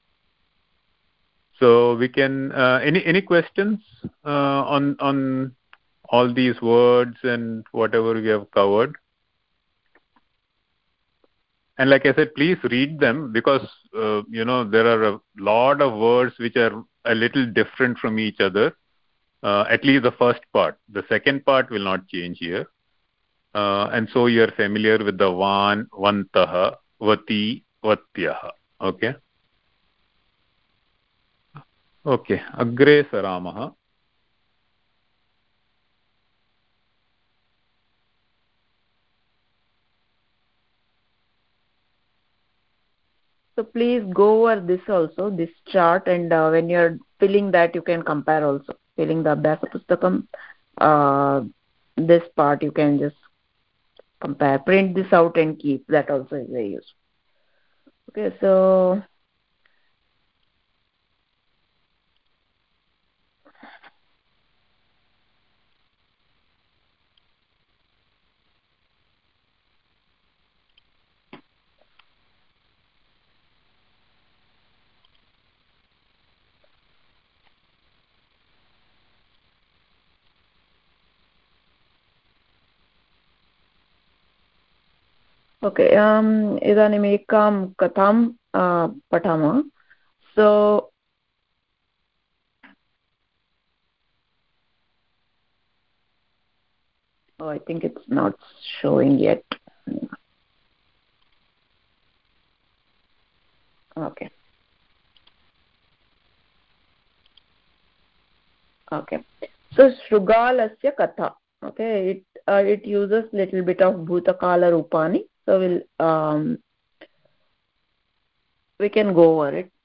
So we can any questions on all these words and whatever we have covered? And like I said, please read them because there are a lot of words which are a little different from each other. At least the first part. The second part will not change here. And so you are familiar with the van, vantaha, vati, vatyaha. Okay. Okay. Agre saramaha. So please go over this also, this chart, and when you're filling that, you can compare also. filling the Abhyasa Pustakam, this part you can just compare, print this out and keep. That also is very useful. Okay, so okay, इदानीम् एकां कथां पठामः. So oh, I think it's not showing yet. Okay. Okay. So Shrugalasya Katha. Okay, it uses little bit of Bhutakala Rupani. So we can go over it.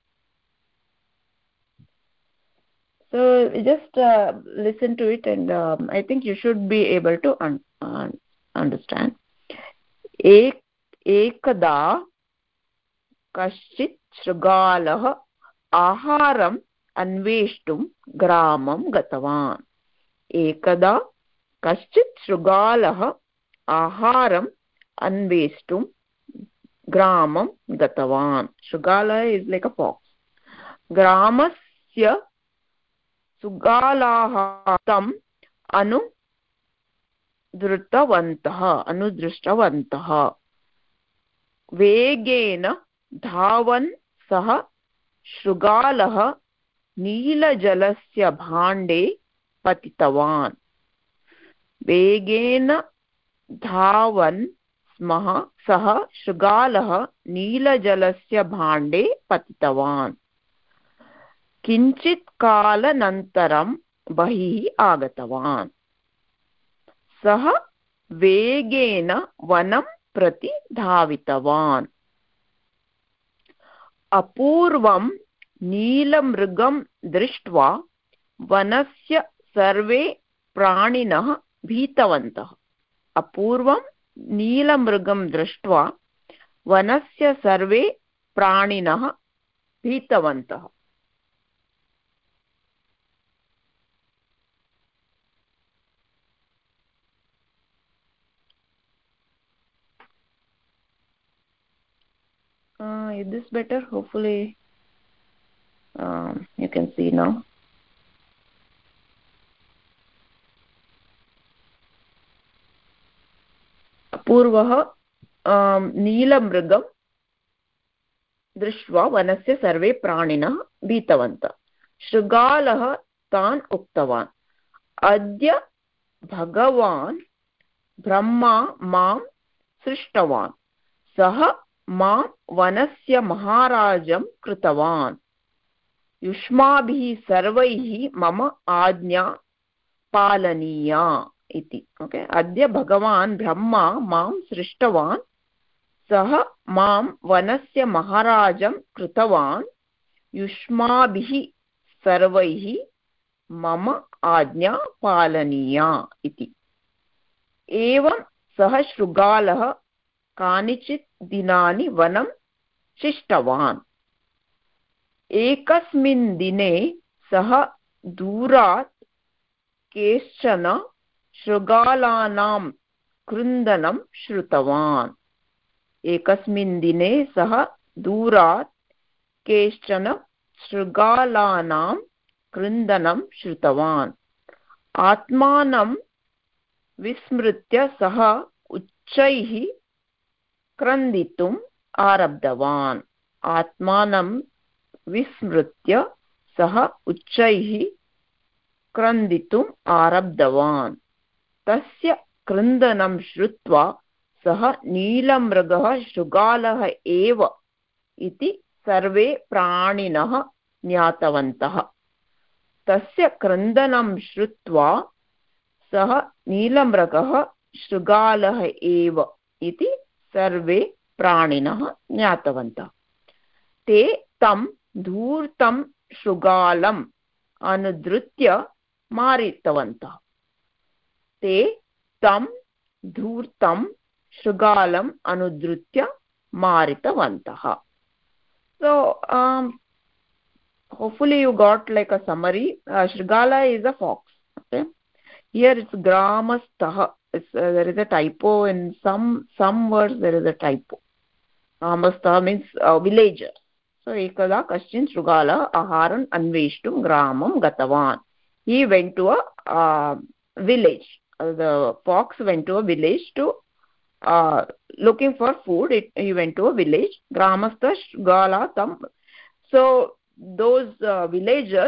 So just listen to it, and I think you should be able to understand. Ekada kaschit Shrugalah aharam anveshtum gramam gatavan. Ekada kaschit Shrugalah aharam anveshtum gramam gatavan. Shrugala is like a fox. Gramasya Sugalaha tam anudrishtavantaha vegena dhavan saha Shrugalah neelajalasya bhande patitavan. Vegena dhavan saha Shrugalah neelajalasya bhande patitavan. किंचित् कालानन्तरं बहिः आगतवान्. सः वेगेन वनं प्रति धावितवान्. अपूर्वं नीलमृगं दृष्ट्वा वनस्य सर्वे प्राणिनः भीतवन्तः. अपूर्वं नीलमृगं दृष्ट्वा वनस्य सर्वे प्राणिनः भीतवन्तः. Is this better? Hopefully you can see now. Apurvah neelamrigam दृष्ट्वा वनस्य सर्वे प्राणिनः भीतवन्तः. शृगालः तान् उक्तवान्, अद्य भगवान् ब्रह्मा मां सृष्टवान्. सः मां वनस्य महाराजं कृतवान्. युष्माभिः सर्वैः मम आज्ञा पालनीया इति. ओके, अद्य भगवान् ब्रह्मा मां सृष्टवान्. सः मां वनस्य महाराजं कृतवान्. युष्माभिः सर्वैः मम आज्ञा पालनीया इति. एवं सः शृगालः कानिचित् दिनानि वनं शिष्टवान्. एकस्मिन् दिने सः दूरात् केचन शृगालानां क्रन्दनं श्रुतवान्. एकस्मिन् दिने सः दूरात् केचन शृगालानां क्रन्दनं श्रुतवान्. आत्मानं विस्मृत्य सः उच्चैः क्रन्दितुम् आरब्धवान्. आत्मानं विस्मृत्य सः उच्चैः क्रन्दितुम् आरब्धवान्. तस्य क्रन्दनं श्रुत्वा सः नीलमृगः शृगालः एव इति सर्वे प्राणिनः ज्ञातवन्तः. तस्य क्रन्दनं श्रुत्वा सः नीलमृगः शृगालः एव इति सर्वे प्राणिनः ज्ञातवन्तः. ते तं धूर्तं शृगालम् अनुधृत्य मारितवन्तः ते तं धूर्तं शृगालम् अनुधृत्य मारितवन्तः. So hopefully you got like a summary. Shrigala is a fox. Okay, here it's gramastah. There is a typo in some words. There is a typo. Gramastah means villager. So ekada kaschin Shrigala aharan anveshtum gramam gatavan. He went to a village. The fox went to a village to looking for food. He went to a village. Gramastha Shrigala tam. So those villagers,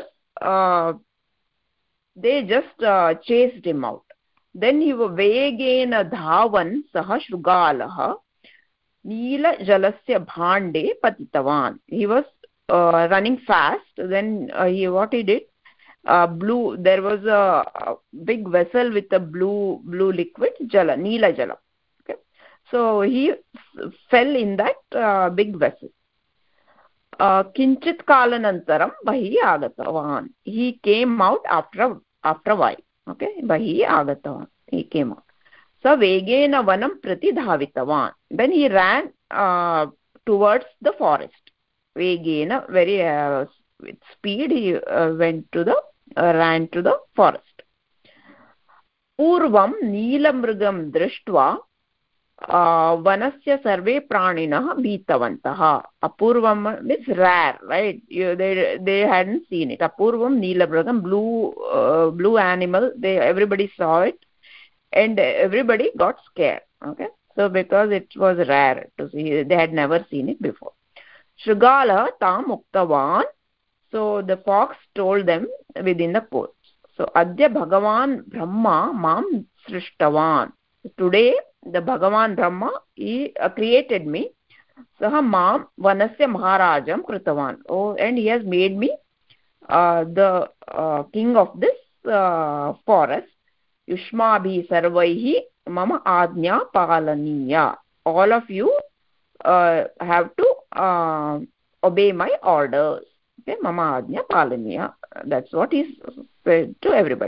they just chased him out. Then he was vegena dhavan saha Shrugalah Neela jalasya bhande patitavan. He was running fast. Then what he did, there was a big vessel with a blue liquid, jala, Neela jala. Okay, so he fell in that big vessel. Kinchit kalanantaram bahi agatavan. He came out after a while. Okay, bahi agatavan. He came out. So vegena vanam prati dhavitavan. Then he ran towards the forest. Vegena, very with speed, he ran to the forest. Purvam neelamrigam drishtva vanasya sarve praninaha bhitavantaha. Apurvam means rare, right? They hadn't seen it. Apurvam neelamrigam, blue animal. Everybody saw it, and everybody got scared. Okay, so because it was rare to see, they had never seen it before. Shrigala tam uktavan. So the fox told them within the quotes. So adya Bhagavan Brahma mam srishtavan. Today the Bhagavan Brahma, he created me. Saha mam vanasya maharajam kritavan. Oh, and he has made me the king of this forest. Yushmabhi sarvaihi mama ajna palaniya. All of you have to obey my orders. Okay, mama ajna palaniya. That's what he said to everybody.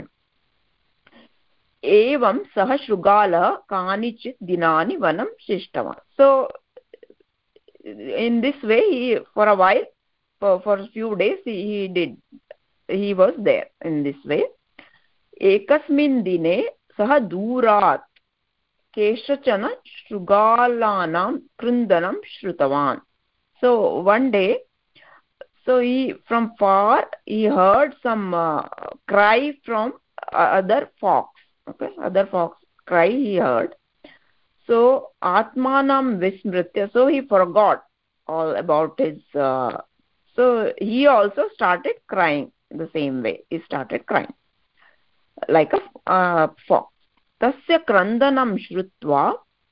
Evam saha Shrugala kanichit dinani vanam shishtavan. So in this way, he, for a while, for a few days, he was there in this way. Ekasmin dine saha durat keshachana Shrugalanam krindanam shrutavan. So one day, so he from far he heard some cry from other fox. Okay, other fox cry he heard. So atmanam vismritya. So he forgot all about his. So he also started crying the same way. He started crying like a fox. Tasya krandanam shrutva.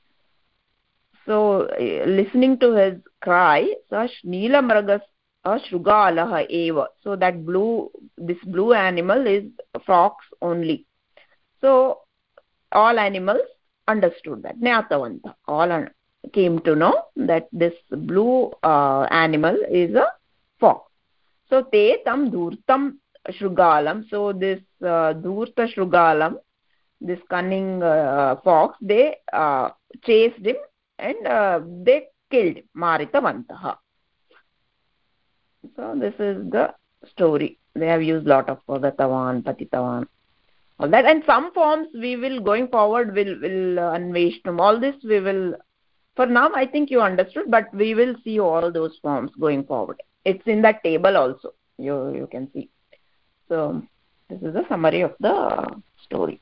So listening to his cry, sash neelamragas Shrugalah eva. So that this blue animal is fox only. So all animals understood that. Jnatavanta. All came to know that this blue animal is a fox. So te tam dhurtam Shrugalam. So this dhurta Shrugalam, this cunning fox, they chased him and they killed him. Maritavantaha. So this is the story. They have used lot of Gatavan, Patitavan, all that, and some forms we will going forward will Anveshtam. All this we will. For now, I think you understood, but we will see all those forms going forward. It's in that table also. You can see. So this is a summary of the story.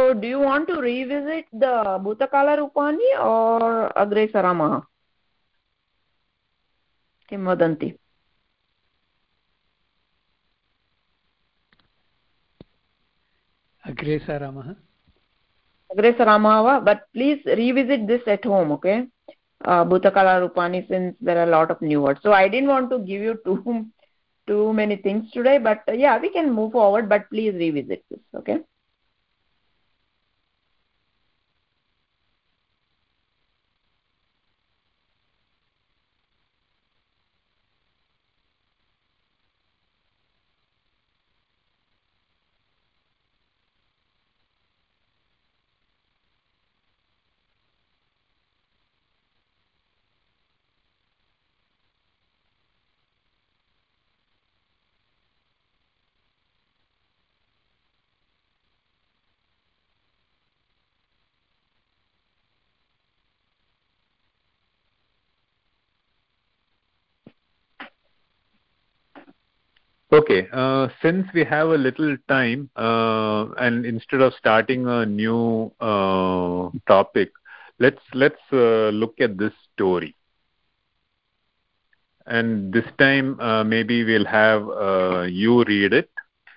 So do you want to revisit the Bhutakala Rupani or Agre Saramaha? Kim vadanti? Agre Saramaha. Agre Saramaha, but please revisit this at home, okay? Bhutakala Rupani, since there are a lot of new words. So I didn't want to give you too many things today, but yeah, we can move forward, but please revisit this, okay? Okay, since we have a little time, and instead of starting a new topic, let's look at this story. And this time, maybe we'll have you read it.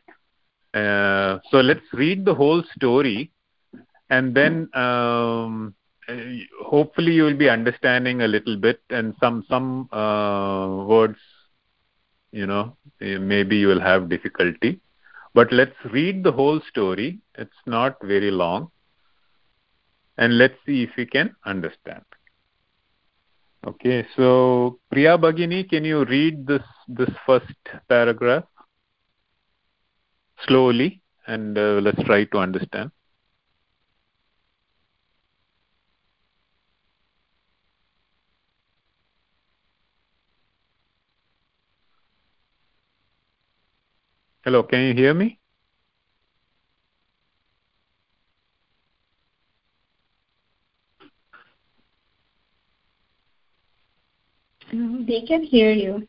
So let's read the whole story, and then hopefully you will be understanding a little bit, and some words, you know, maybe you will have difficulty, but let's read the whole story. It's not very long, and let's see if we can understand. Okay, so Priya Bhagini, can you read this first paragraph slowly, and let's try to understand. Hello, can you hear me? They can hear you.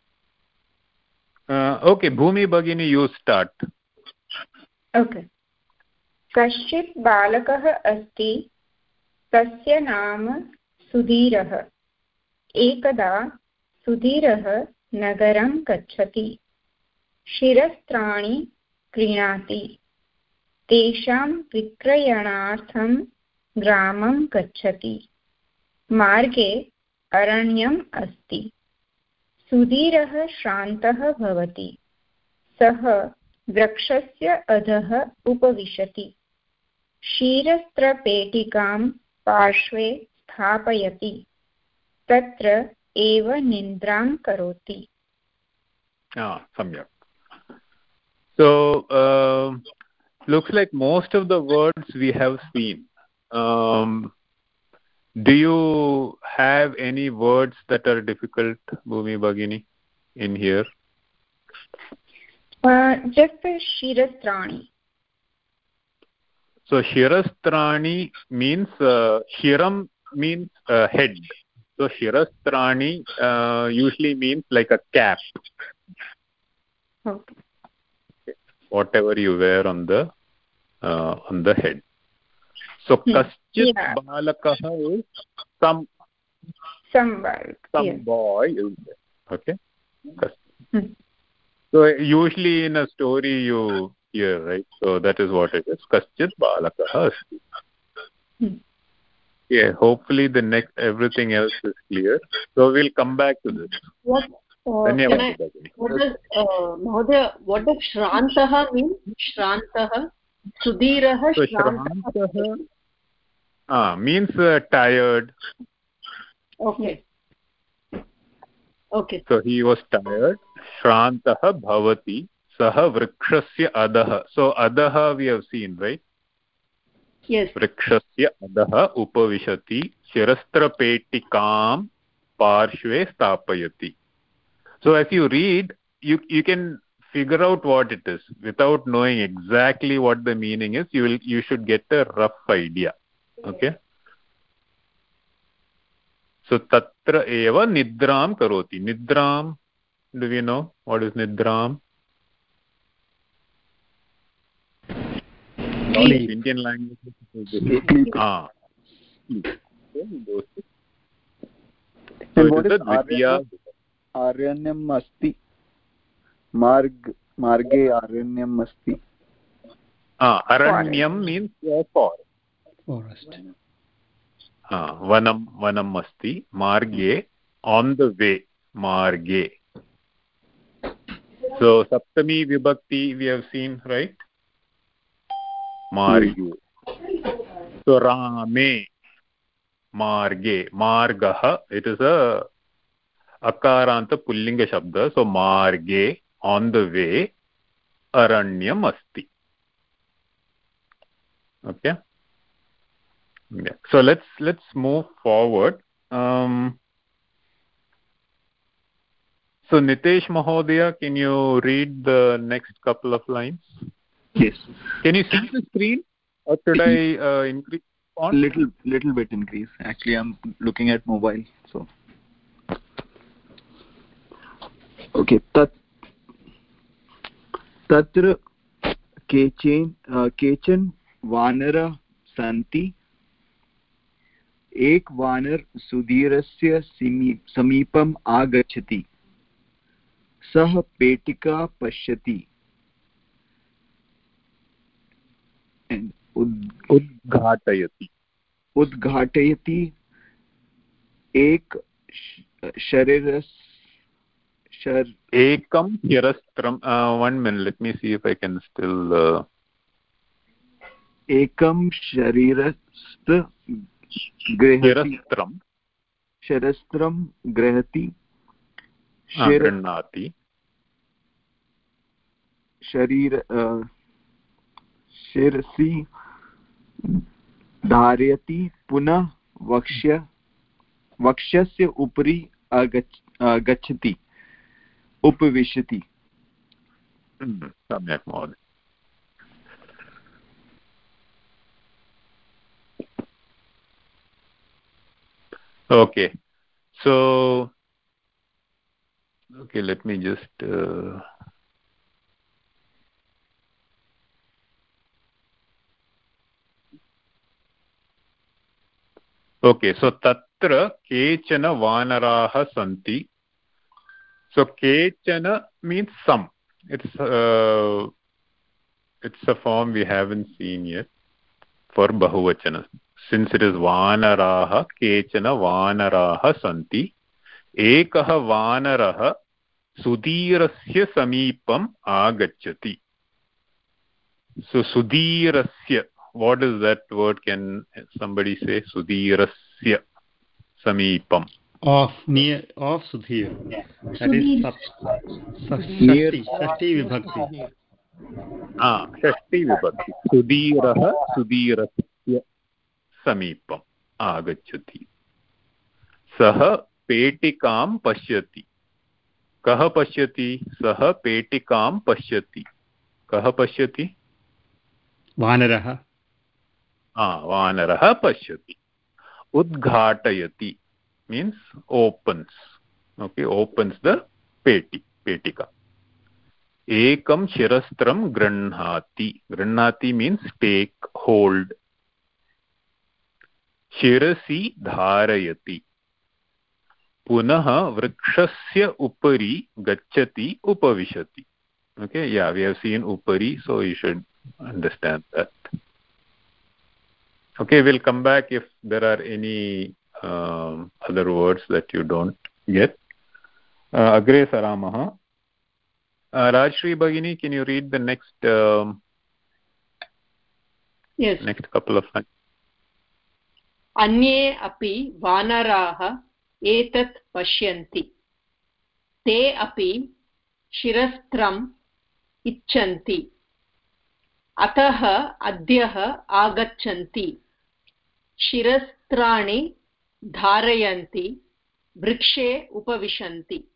Okay, Bhumi Bhagini, you start. Okay. कश्चित् बालकः अस्ति, तस्य नाम सुधीरः. एकदा सुधीरः नगरं गच्छति, शिरस्त्राणि क्रीणाति. तेषां विक्रयणार्थं ग्रामं गच्छति. मार्गे अरण्यम् अस्ति. सुधीरः श्रान्तः भवति. सः वृक्षस्य अधः उपविशति. क्षीरस्त्रपेटिकां पार्श्वे स्थापयति. तत्र एव निद्रां करोति. Samyak. So looks like most of the words we have seen. Do you have any words that are difficult, Bhumi Bhagini, in here? Just the Shirastrani. So Shirastrani means Shiram means head. So Shirastrani usually means like a cap. Okay. Whatever you wear on the head. So Kaschit Balakah is some boy is there. Okay. So usually in a story you hear, right? So that is what it is. Kaschit Balakah asti. Yeah, hopefully the next everything else is clear. So we'll come back to this. What does Shrantah mean? Shrantah? Sudhirah So Shrantah means tired. Okay. Okay. So he was tired. Shrantah bhavati. Saha vrikshasya adah. So adah we have seen, right? Yes. Vrikshasya adah upavishati. Shirastra petikam parshve stapayati. So as you read, you can figure out what it is without knowing exactly what the meaning is. You should get a rough idea. Okay. So tatra eva nidram karoti. Nidram, do we know what is nidram? Indian language. So what is Aranyam asti? Marge Aranyam asti. Aranyam means forest. Vanam asti. Marge, on the way. Marge. So Saptami Vibhakti we have seen, right? Marge. So Rame. Marge. Margah. It is a akaranta pullinga shabda. So Marge, on the way. Aranyam asti. Okay. Yeah. So let's move forward. So Nitesh Mahodaya, can you read the next couple of lines? Yes. Can you see the screen, or should I increase font? Little bit increase. Actually, I'm looking at mobile, so. Okay. Tatra केचन वानर सन्ति. एक वानर सुधीरस्य समीपम् आगच्छति. सः पेटिका पश्यति. उद्घाटयति. एकं शिरस्त्रं. 1 minute, let me see if I can still एकं शिरस्त्रं गृह्णाति. शिरसि धारयति. पुनः वक्षस्य उपरि गच्छति. उपविशति. सम्यक् महोदय. Okay, so let me just so tatra kechana vanaraha santi. So kechana means some. It's a form we haven't seen yet for bahuvachana. Since it is vanaraha, kechana vanaraha santi. Ekah vanarah sudhirasya samipam agacchati. So sudhirasya, what is that word? Can somebody say? Sudhirasya samipam. Of sudhir. That is shashti vibhakti. Shashti vibhakti. Sudhirasya samipam agacchati. Sah पेटिकां पश्यति. कः पश्यति? सः पेटिकां पश्यति. कः पश्यति? वानरः. वानरः पश्यति. उद्घाटयति means opens. Okay, opens the petika. Ekam shirastram granhati. Granhati means take, hold. Shirasi dharayati. Punah vrikshasya upari gacchati upavishati. Okay, yeah, we have seen upari, so you should understand that. Okay, we'll come back if there are any other words that you don't get. Agre saramaha. Rajshri Bhagini, can you read the next yes, next couple of lines? Anye api vanaraha etat pashyanti. Te api shirastram icchanti. Atah adyah agachanti. Shirastrani dharayanti. Vrikshe upavishanti.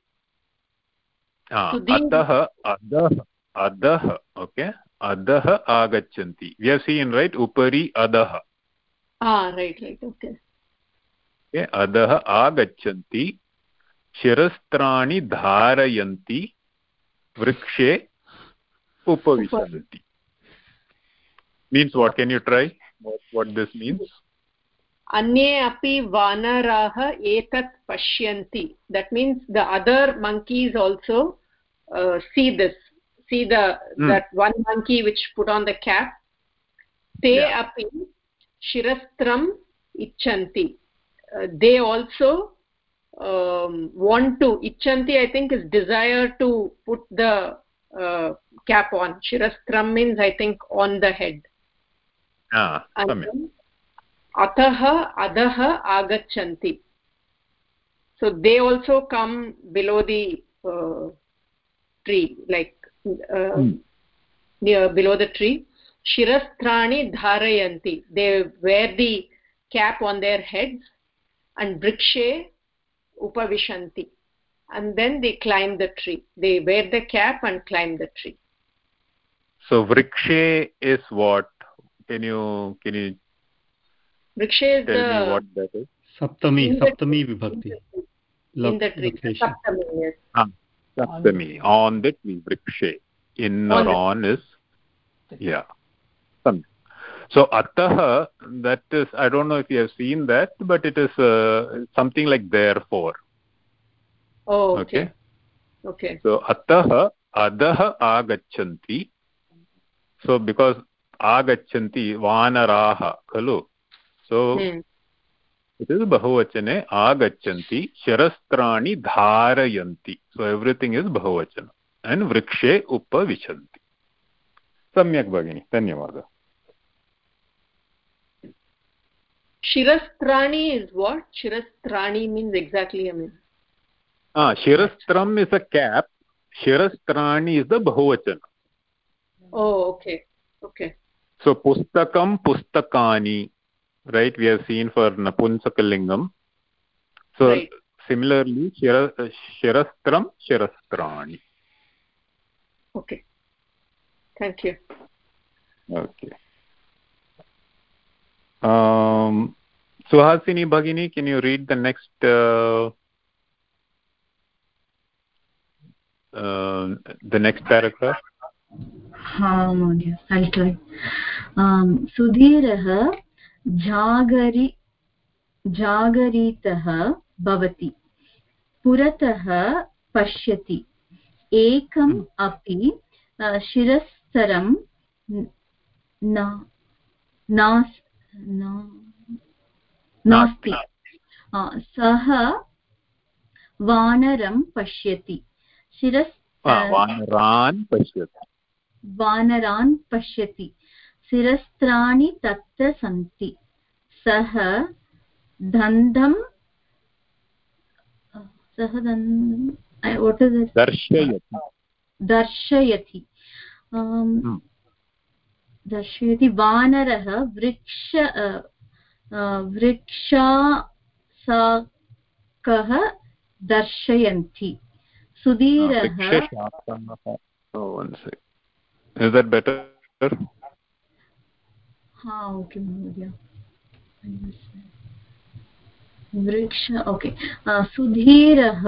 Atah adah. Okay. Adah agachanti. We have seen, right? Upari adah. Right, okay. Okay, adah agachanti. Shirastrani dharayanti. Vrikshe upavishanti. Means what? Can you try? What this means? Anye api vanaraha etat pashyanti. That means the other monkeys also see this. See that one monkey which put on the cap. Te api shirastram icchanti. They also want to. Icchanti, I think, is desire to put the cap on. Shirastram means, I think, on the head. Ataha adaha agachanti. So they also come below the tree, like near below the tree. Shirastrani dharayanti. They wear the cap on their heads. And vrikshe upavishanti. And then they climb the tree. They wear the cap and climb the tree. So vrikshe is what? Can you vrikshe is tell me what that is? Saptami vibhakti. In the tree. Saptami, yes. Saptami, on the tree, vrikshe. In or on is, So ataha, that is, I don't know if you have seen that, but it is something like therefore. Oh, okay. Okay. So ataha adaha agachanti. So because agachanti vanaraha khalu. So it is bahuvachane agachanti sharastrani dharayanti. So everything is bahuvachana. And vrikshe upavishanti. Samyak bhagini. Dhanyavada. Shirastrani is what? Shirastrani means exactly, I mean. Shirastram is a cap. Shirastrani is the bahuvachana. Oh, okay. Okay. So pustakam, pustakani, right? We have seen for Napunsakalingam. So similarly, shirastram, shirastrani. Okay. Thank you. Okay. Suhasini Bhagini, can you read the next paragraph? I'll try. Sudhirah jagaritah bhavati puratah pashyati ekam api shirastaram नास्ति सः वानरं पश्यति वानरान् पश्यति शिरस्त्राणि तत्र सन्ति सः दन्तं दर्शयति वानरः वृक्षाशाकः दर्शयन्ति सुधीरः Is that better? Okay, Mahodaya. Okay. Sudhirah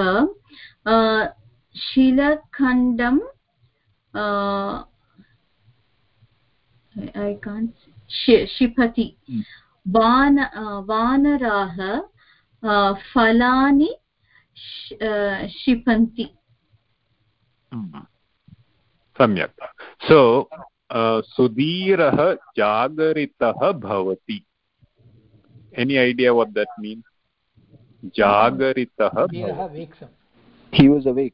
shilakhandam I can't shipati vanaraha falani shipanti. Samyak. So Sudhirah jagaritah bhavati. Any idea what that means? Jagaritah wakes up. He was awake.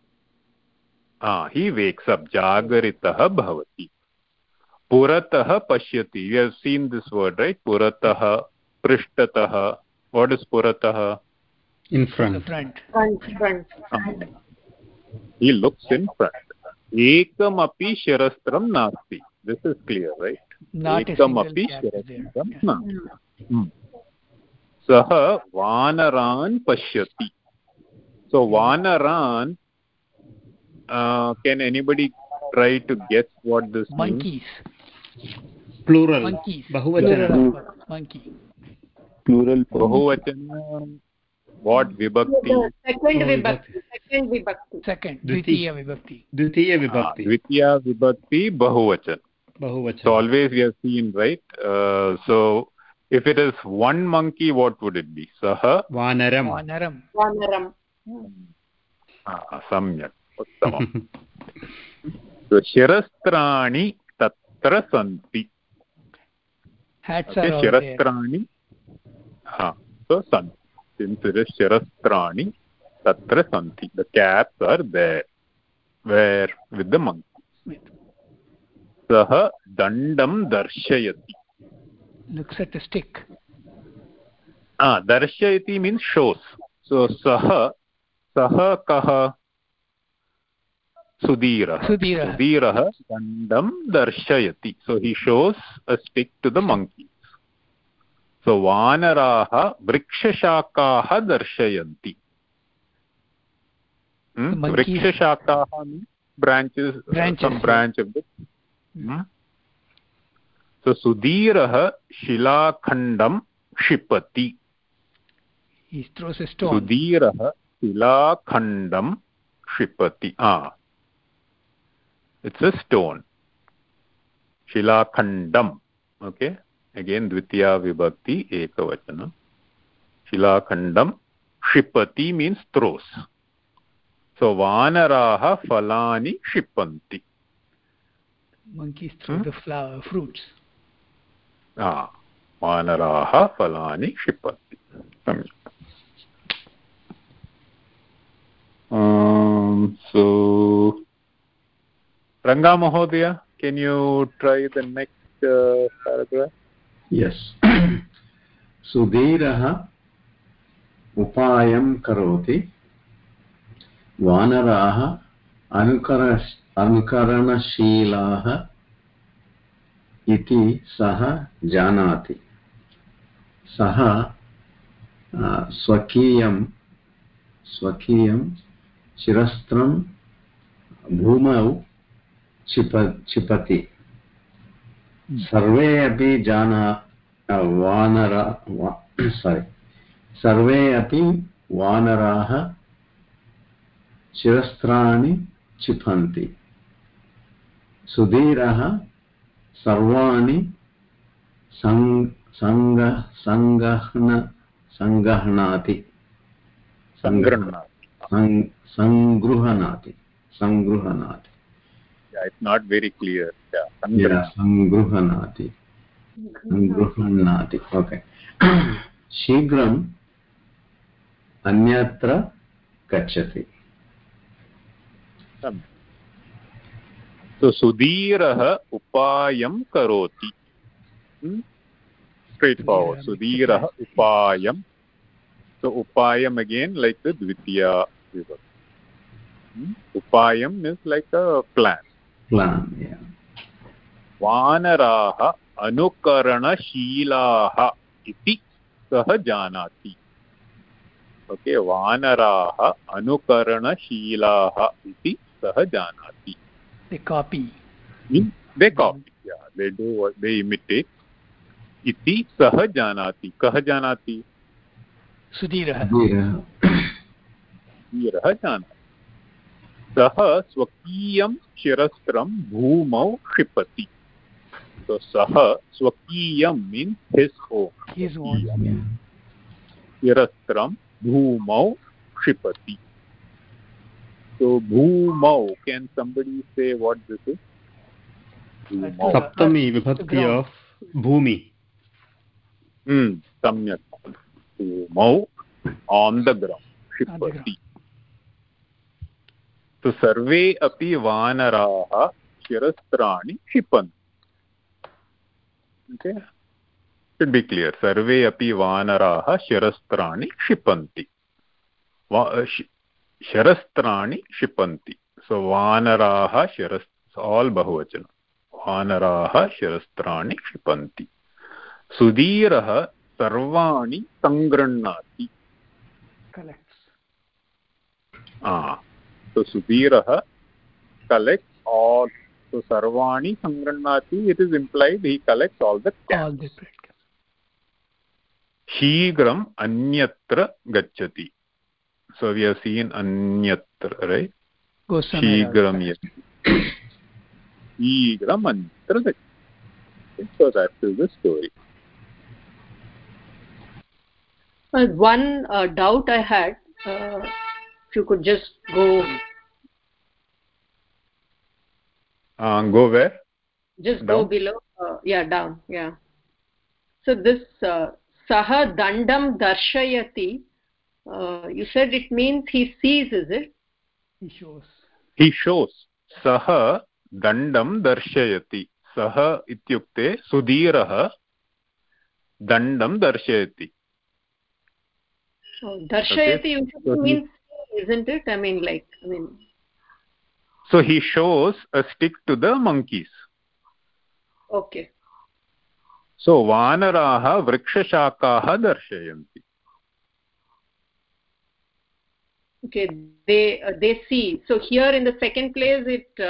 He wakes up. Jagaritah bhavati. Puratah pashyati. You have seen this word, right? Puratah, prishtatah. What is puratah? In front. Front. He looks in front. Ekam api shirastram nasti. This is clear, right? Ekam api shirastram nasti. Saha vanaran pashyati. So vanaran, can anybody try to guess what this monkeys means? Plural. Monkeys. Bahuvachana. Monkey. Plural. Bahuvachana. What vibhakti? Second vibhakti. Second. Dvitiya vibhakti. Dvitiya vibhakti bahuvachana. Bahuvachana. So always we have seen, right? So if it is one monkey, what would it be? Saha Vanaram. Samyak. Uttamam. So shirastrani tatra santi. Hats Okay, are all there. shirastrani. So santi. Since it is shirastrani tatra santi. The caps are there. Where? With the monkey. Saha dandam darshayati. Looks at the stick. Darshayati means shows. So saha kaha? Sudhirah dandam darshayati. So he shows a stick to the monkeys. So vanaraha vrikshashakaha darshayanti. Vrikshashakaha means branches. Some branch of the. So Sudhirah shilakhandam shipati. He throws a stone. Sudhirah shilakhandam shipati. It's a stone. Shilakhandam. Okay. Again Dvitiya Vibhakti Ekavachana. Shilakhandam shipati means throws. So Vanaraha falani shipanti. Monkeys throw the fruits. Vanaraha falani shipanti. So Ranga Mahodaya, can you try the next paragraph? Yes. Sudhiraha upayam karoti vanaraha anukaranashilaha iti saha janati. Saha swakiyam shirastram bhumau chipati. Sarve api Sarve api vanaraha shirastrani chipanti. Sudhiraha sarvani sangruhanati. Yeah, it's not very clear. Sangruhanati. Okay. Shigram anyatra gacchati. So Sudhiraha upayam karoti. Straightforward. Sudhiraha upayam. So upayam again like the Dvitiya Vibhakti. Upayam is like a plan. Yeah. Vanaraha anukaranashilaha iti saha janati. Okay, Vanaraha anukaranashilaha iti saha janati. They copy. They copy. Yeah, they do what they imitate. Iti saha janati. Kaha janati? Sudhiraha janati. Saha swakiyam shirastram bhumau shipati. So saha swakiyam means his own. His own. Shirastram bhumau shipati. So bhumau, can somebody say what this is? Saptami vibhakti of bhumi. Samyak. Bhumau, on the ground. Shipati. So sarve api vanaraha shirastrani shipanti. Okay, should be clear. Sarve api vanaraha shirastrani shipanti. Shirastrani shipanti. So vanaraha all bahuvachana. Vanaraha shirastrani shipanti. Sudhiraha sarvani sangrannati. Collects. So Sudhiraha collects all. So sarvani sangrannati, it is implied he collects all the caps. All the caps. Shigram anyatra gacchati. So we have seen anyatra, right? Shigram anyatra gacchati. Okay, so that is the story. One doubt I had, if you could just go where? Just down? go below. Yeah, down. Yeah. So this saha dandam darshayati, you said it means he sees, is it? He shows. He shows. Saha dandam darshayati. Saha ityukte sudhirah dandam darshayati. Darshayati usually means, isn't it? I mean. So he shows a stick to the monkeys. Okay. So vanaraha vrikshashakaha darshayanti. Okay, they see. So here in the second place,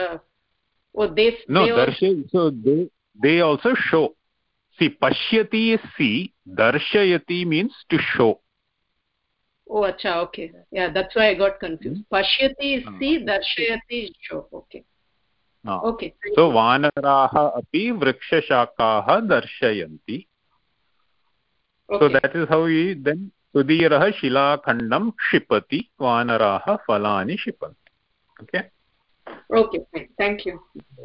so they also show. See, pashyati is see, darshayati means to show. Oh, acha, okay. Yeah, that's why I got confused. Pashyati is see, darshayati is show. Okay. Okay. So vanaraha api vrikshashakaha darshayanti. Okay. So that is how he then sudhiraha shilakhandam kshipati vanaraha falani shipanti. Okay. Okay, thank you.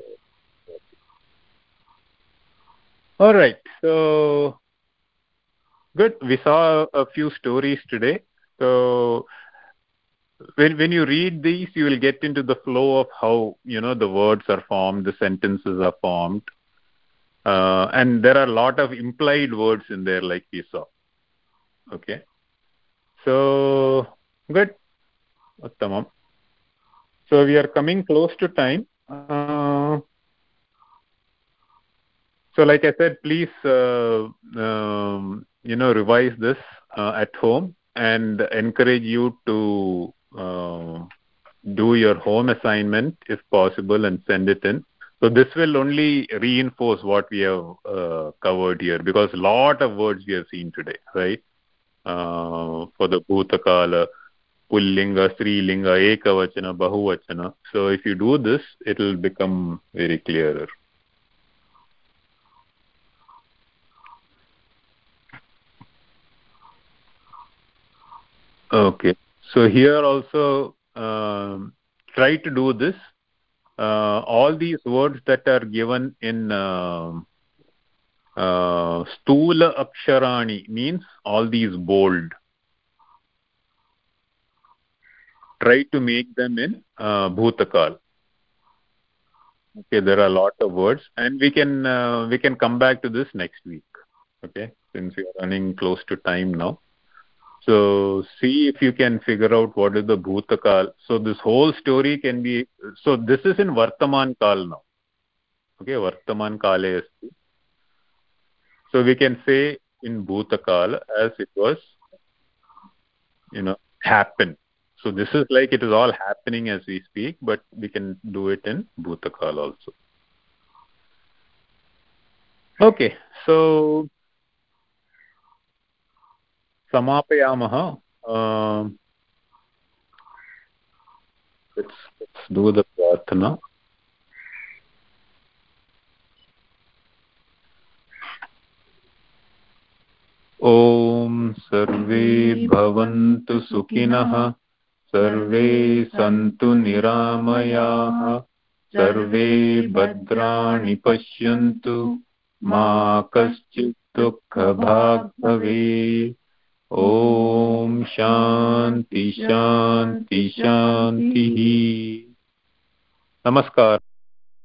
All right, so good. We saw a few stories today. So when you read these, you will get into the flow of how the words are formed, the sentences are formed, and there are a lot of implied words in there, like we saw. Okay, so good, Uttamam. So we are coming close to time. So like I said, please revise this at home, and encourage you to do your home assignment if possible and send it in. So this will only reinforce what we have covered here, because a lot of words we have seen today, right? For the Bhutakala, Pullinga, Strilinga, Ekavachana, Bahuvachana. So if you do this, it will become very clearer. Okay, so here also try to do this. All these words that are given in stula aksharani means all these bold. Try to make them in bhutakal. Okay, there are a lot of words, and we can come back to this next week. Okay, since we are running close to time now. So see if you can figure out what is the Bhutakal. So this whole story can be, so this is in Vartaman Kal now. Okay, Vartaman Kale asti. So we can say in Bhutakal as it was, happen. So this is like it is all happening as we speak, but we can do it in Bhutakal also. Okay, so samapayamaha. Let's do the prarthana. Om sarve bhavantu sukhinah, sarve santu niramayah, sarve bhadrani pashyantu, ma kaschit dukkha bhag bhavet. Om shanti shanti shanti. Namaskar.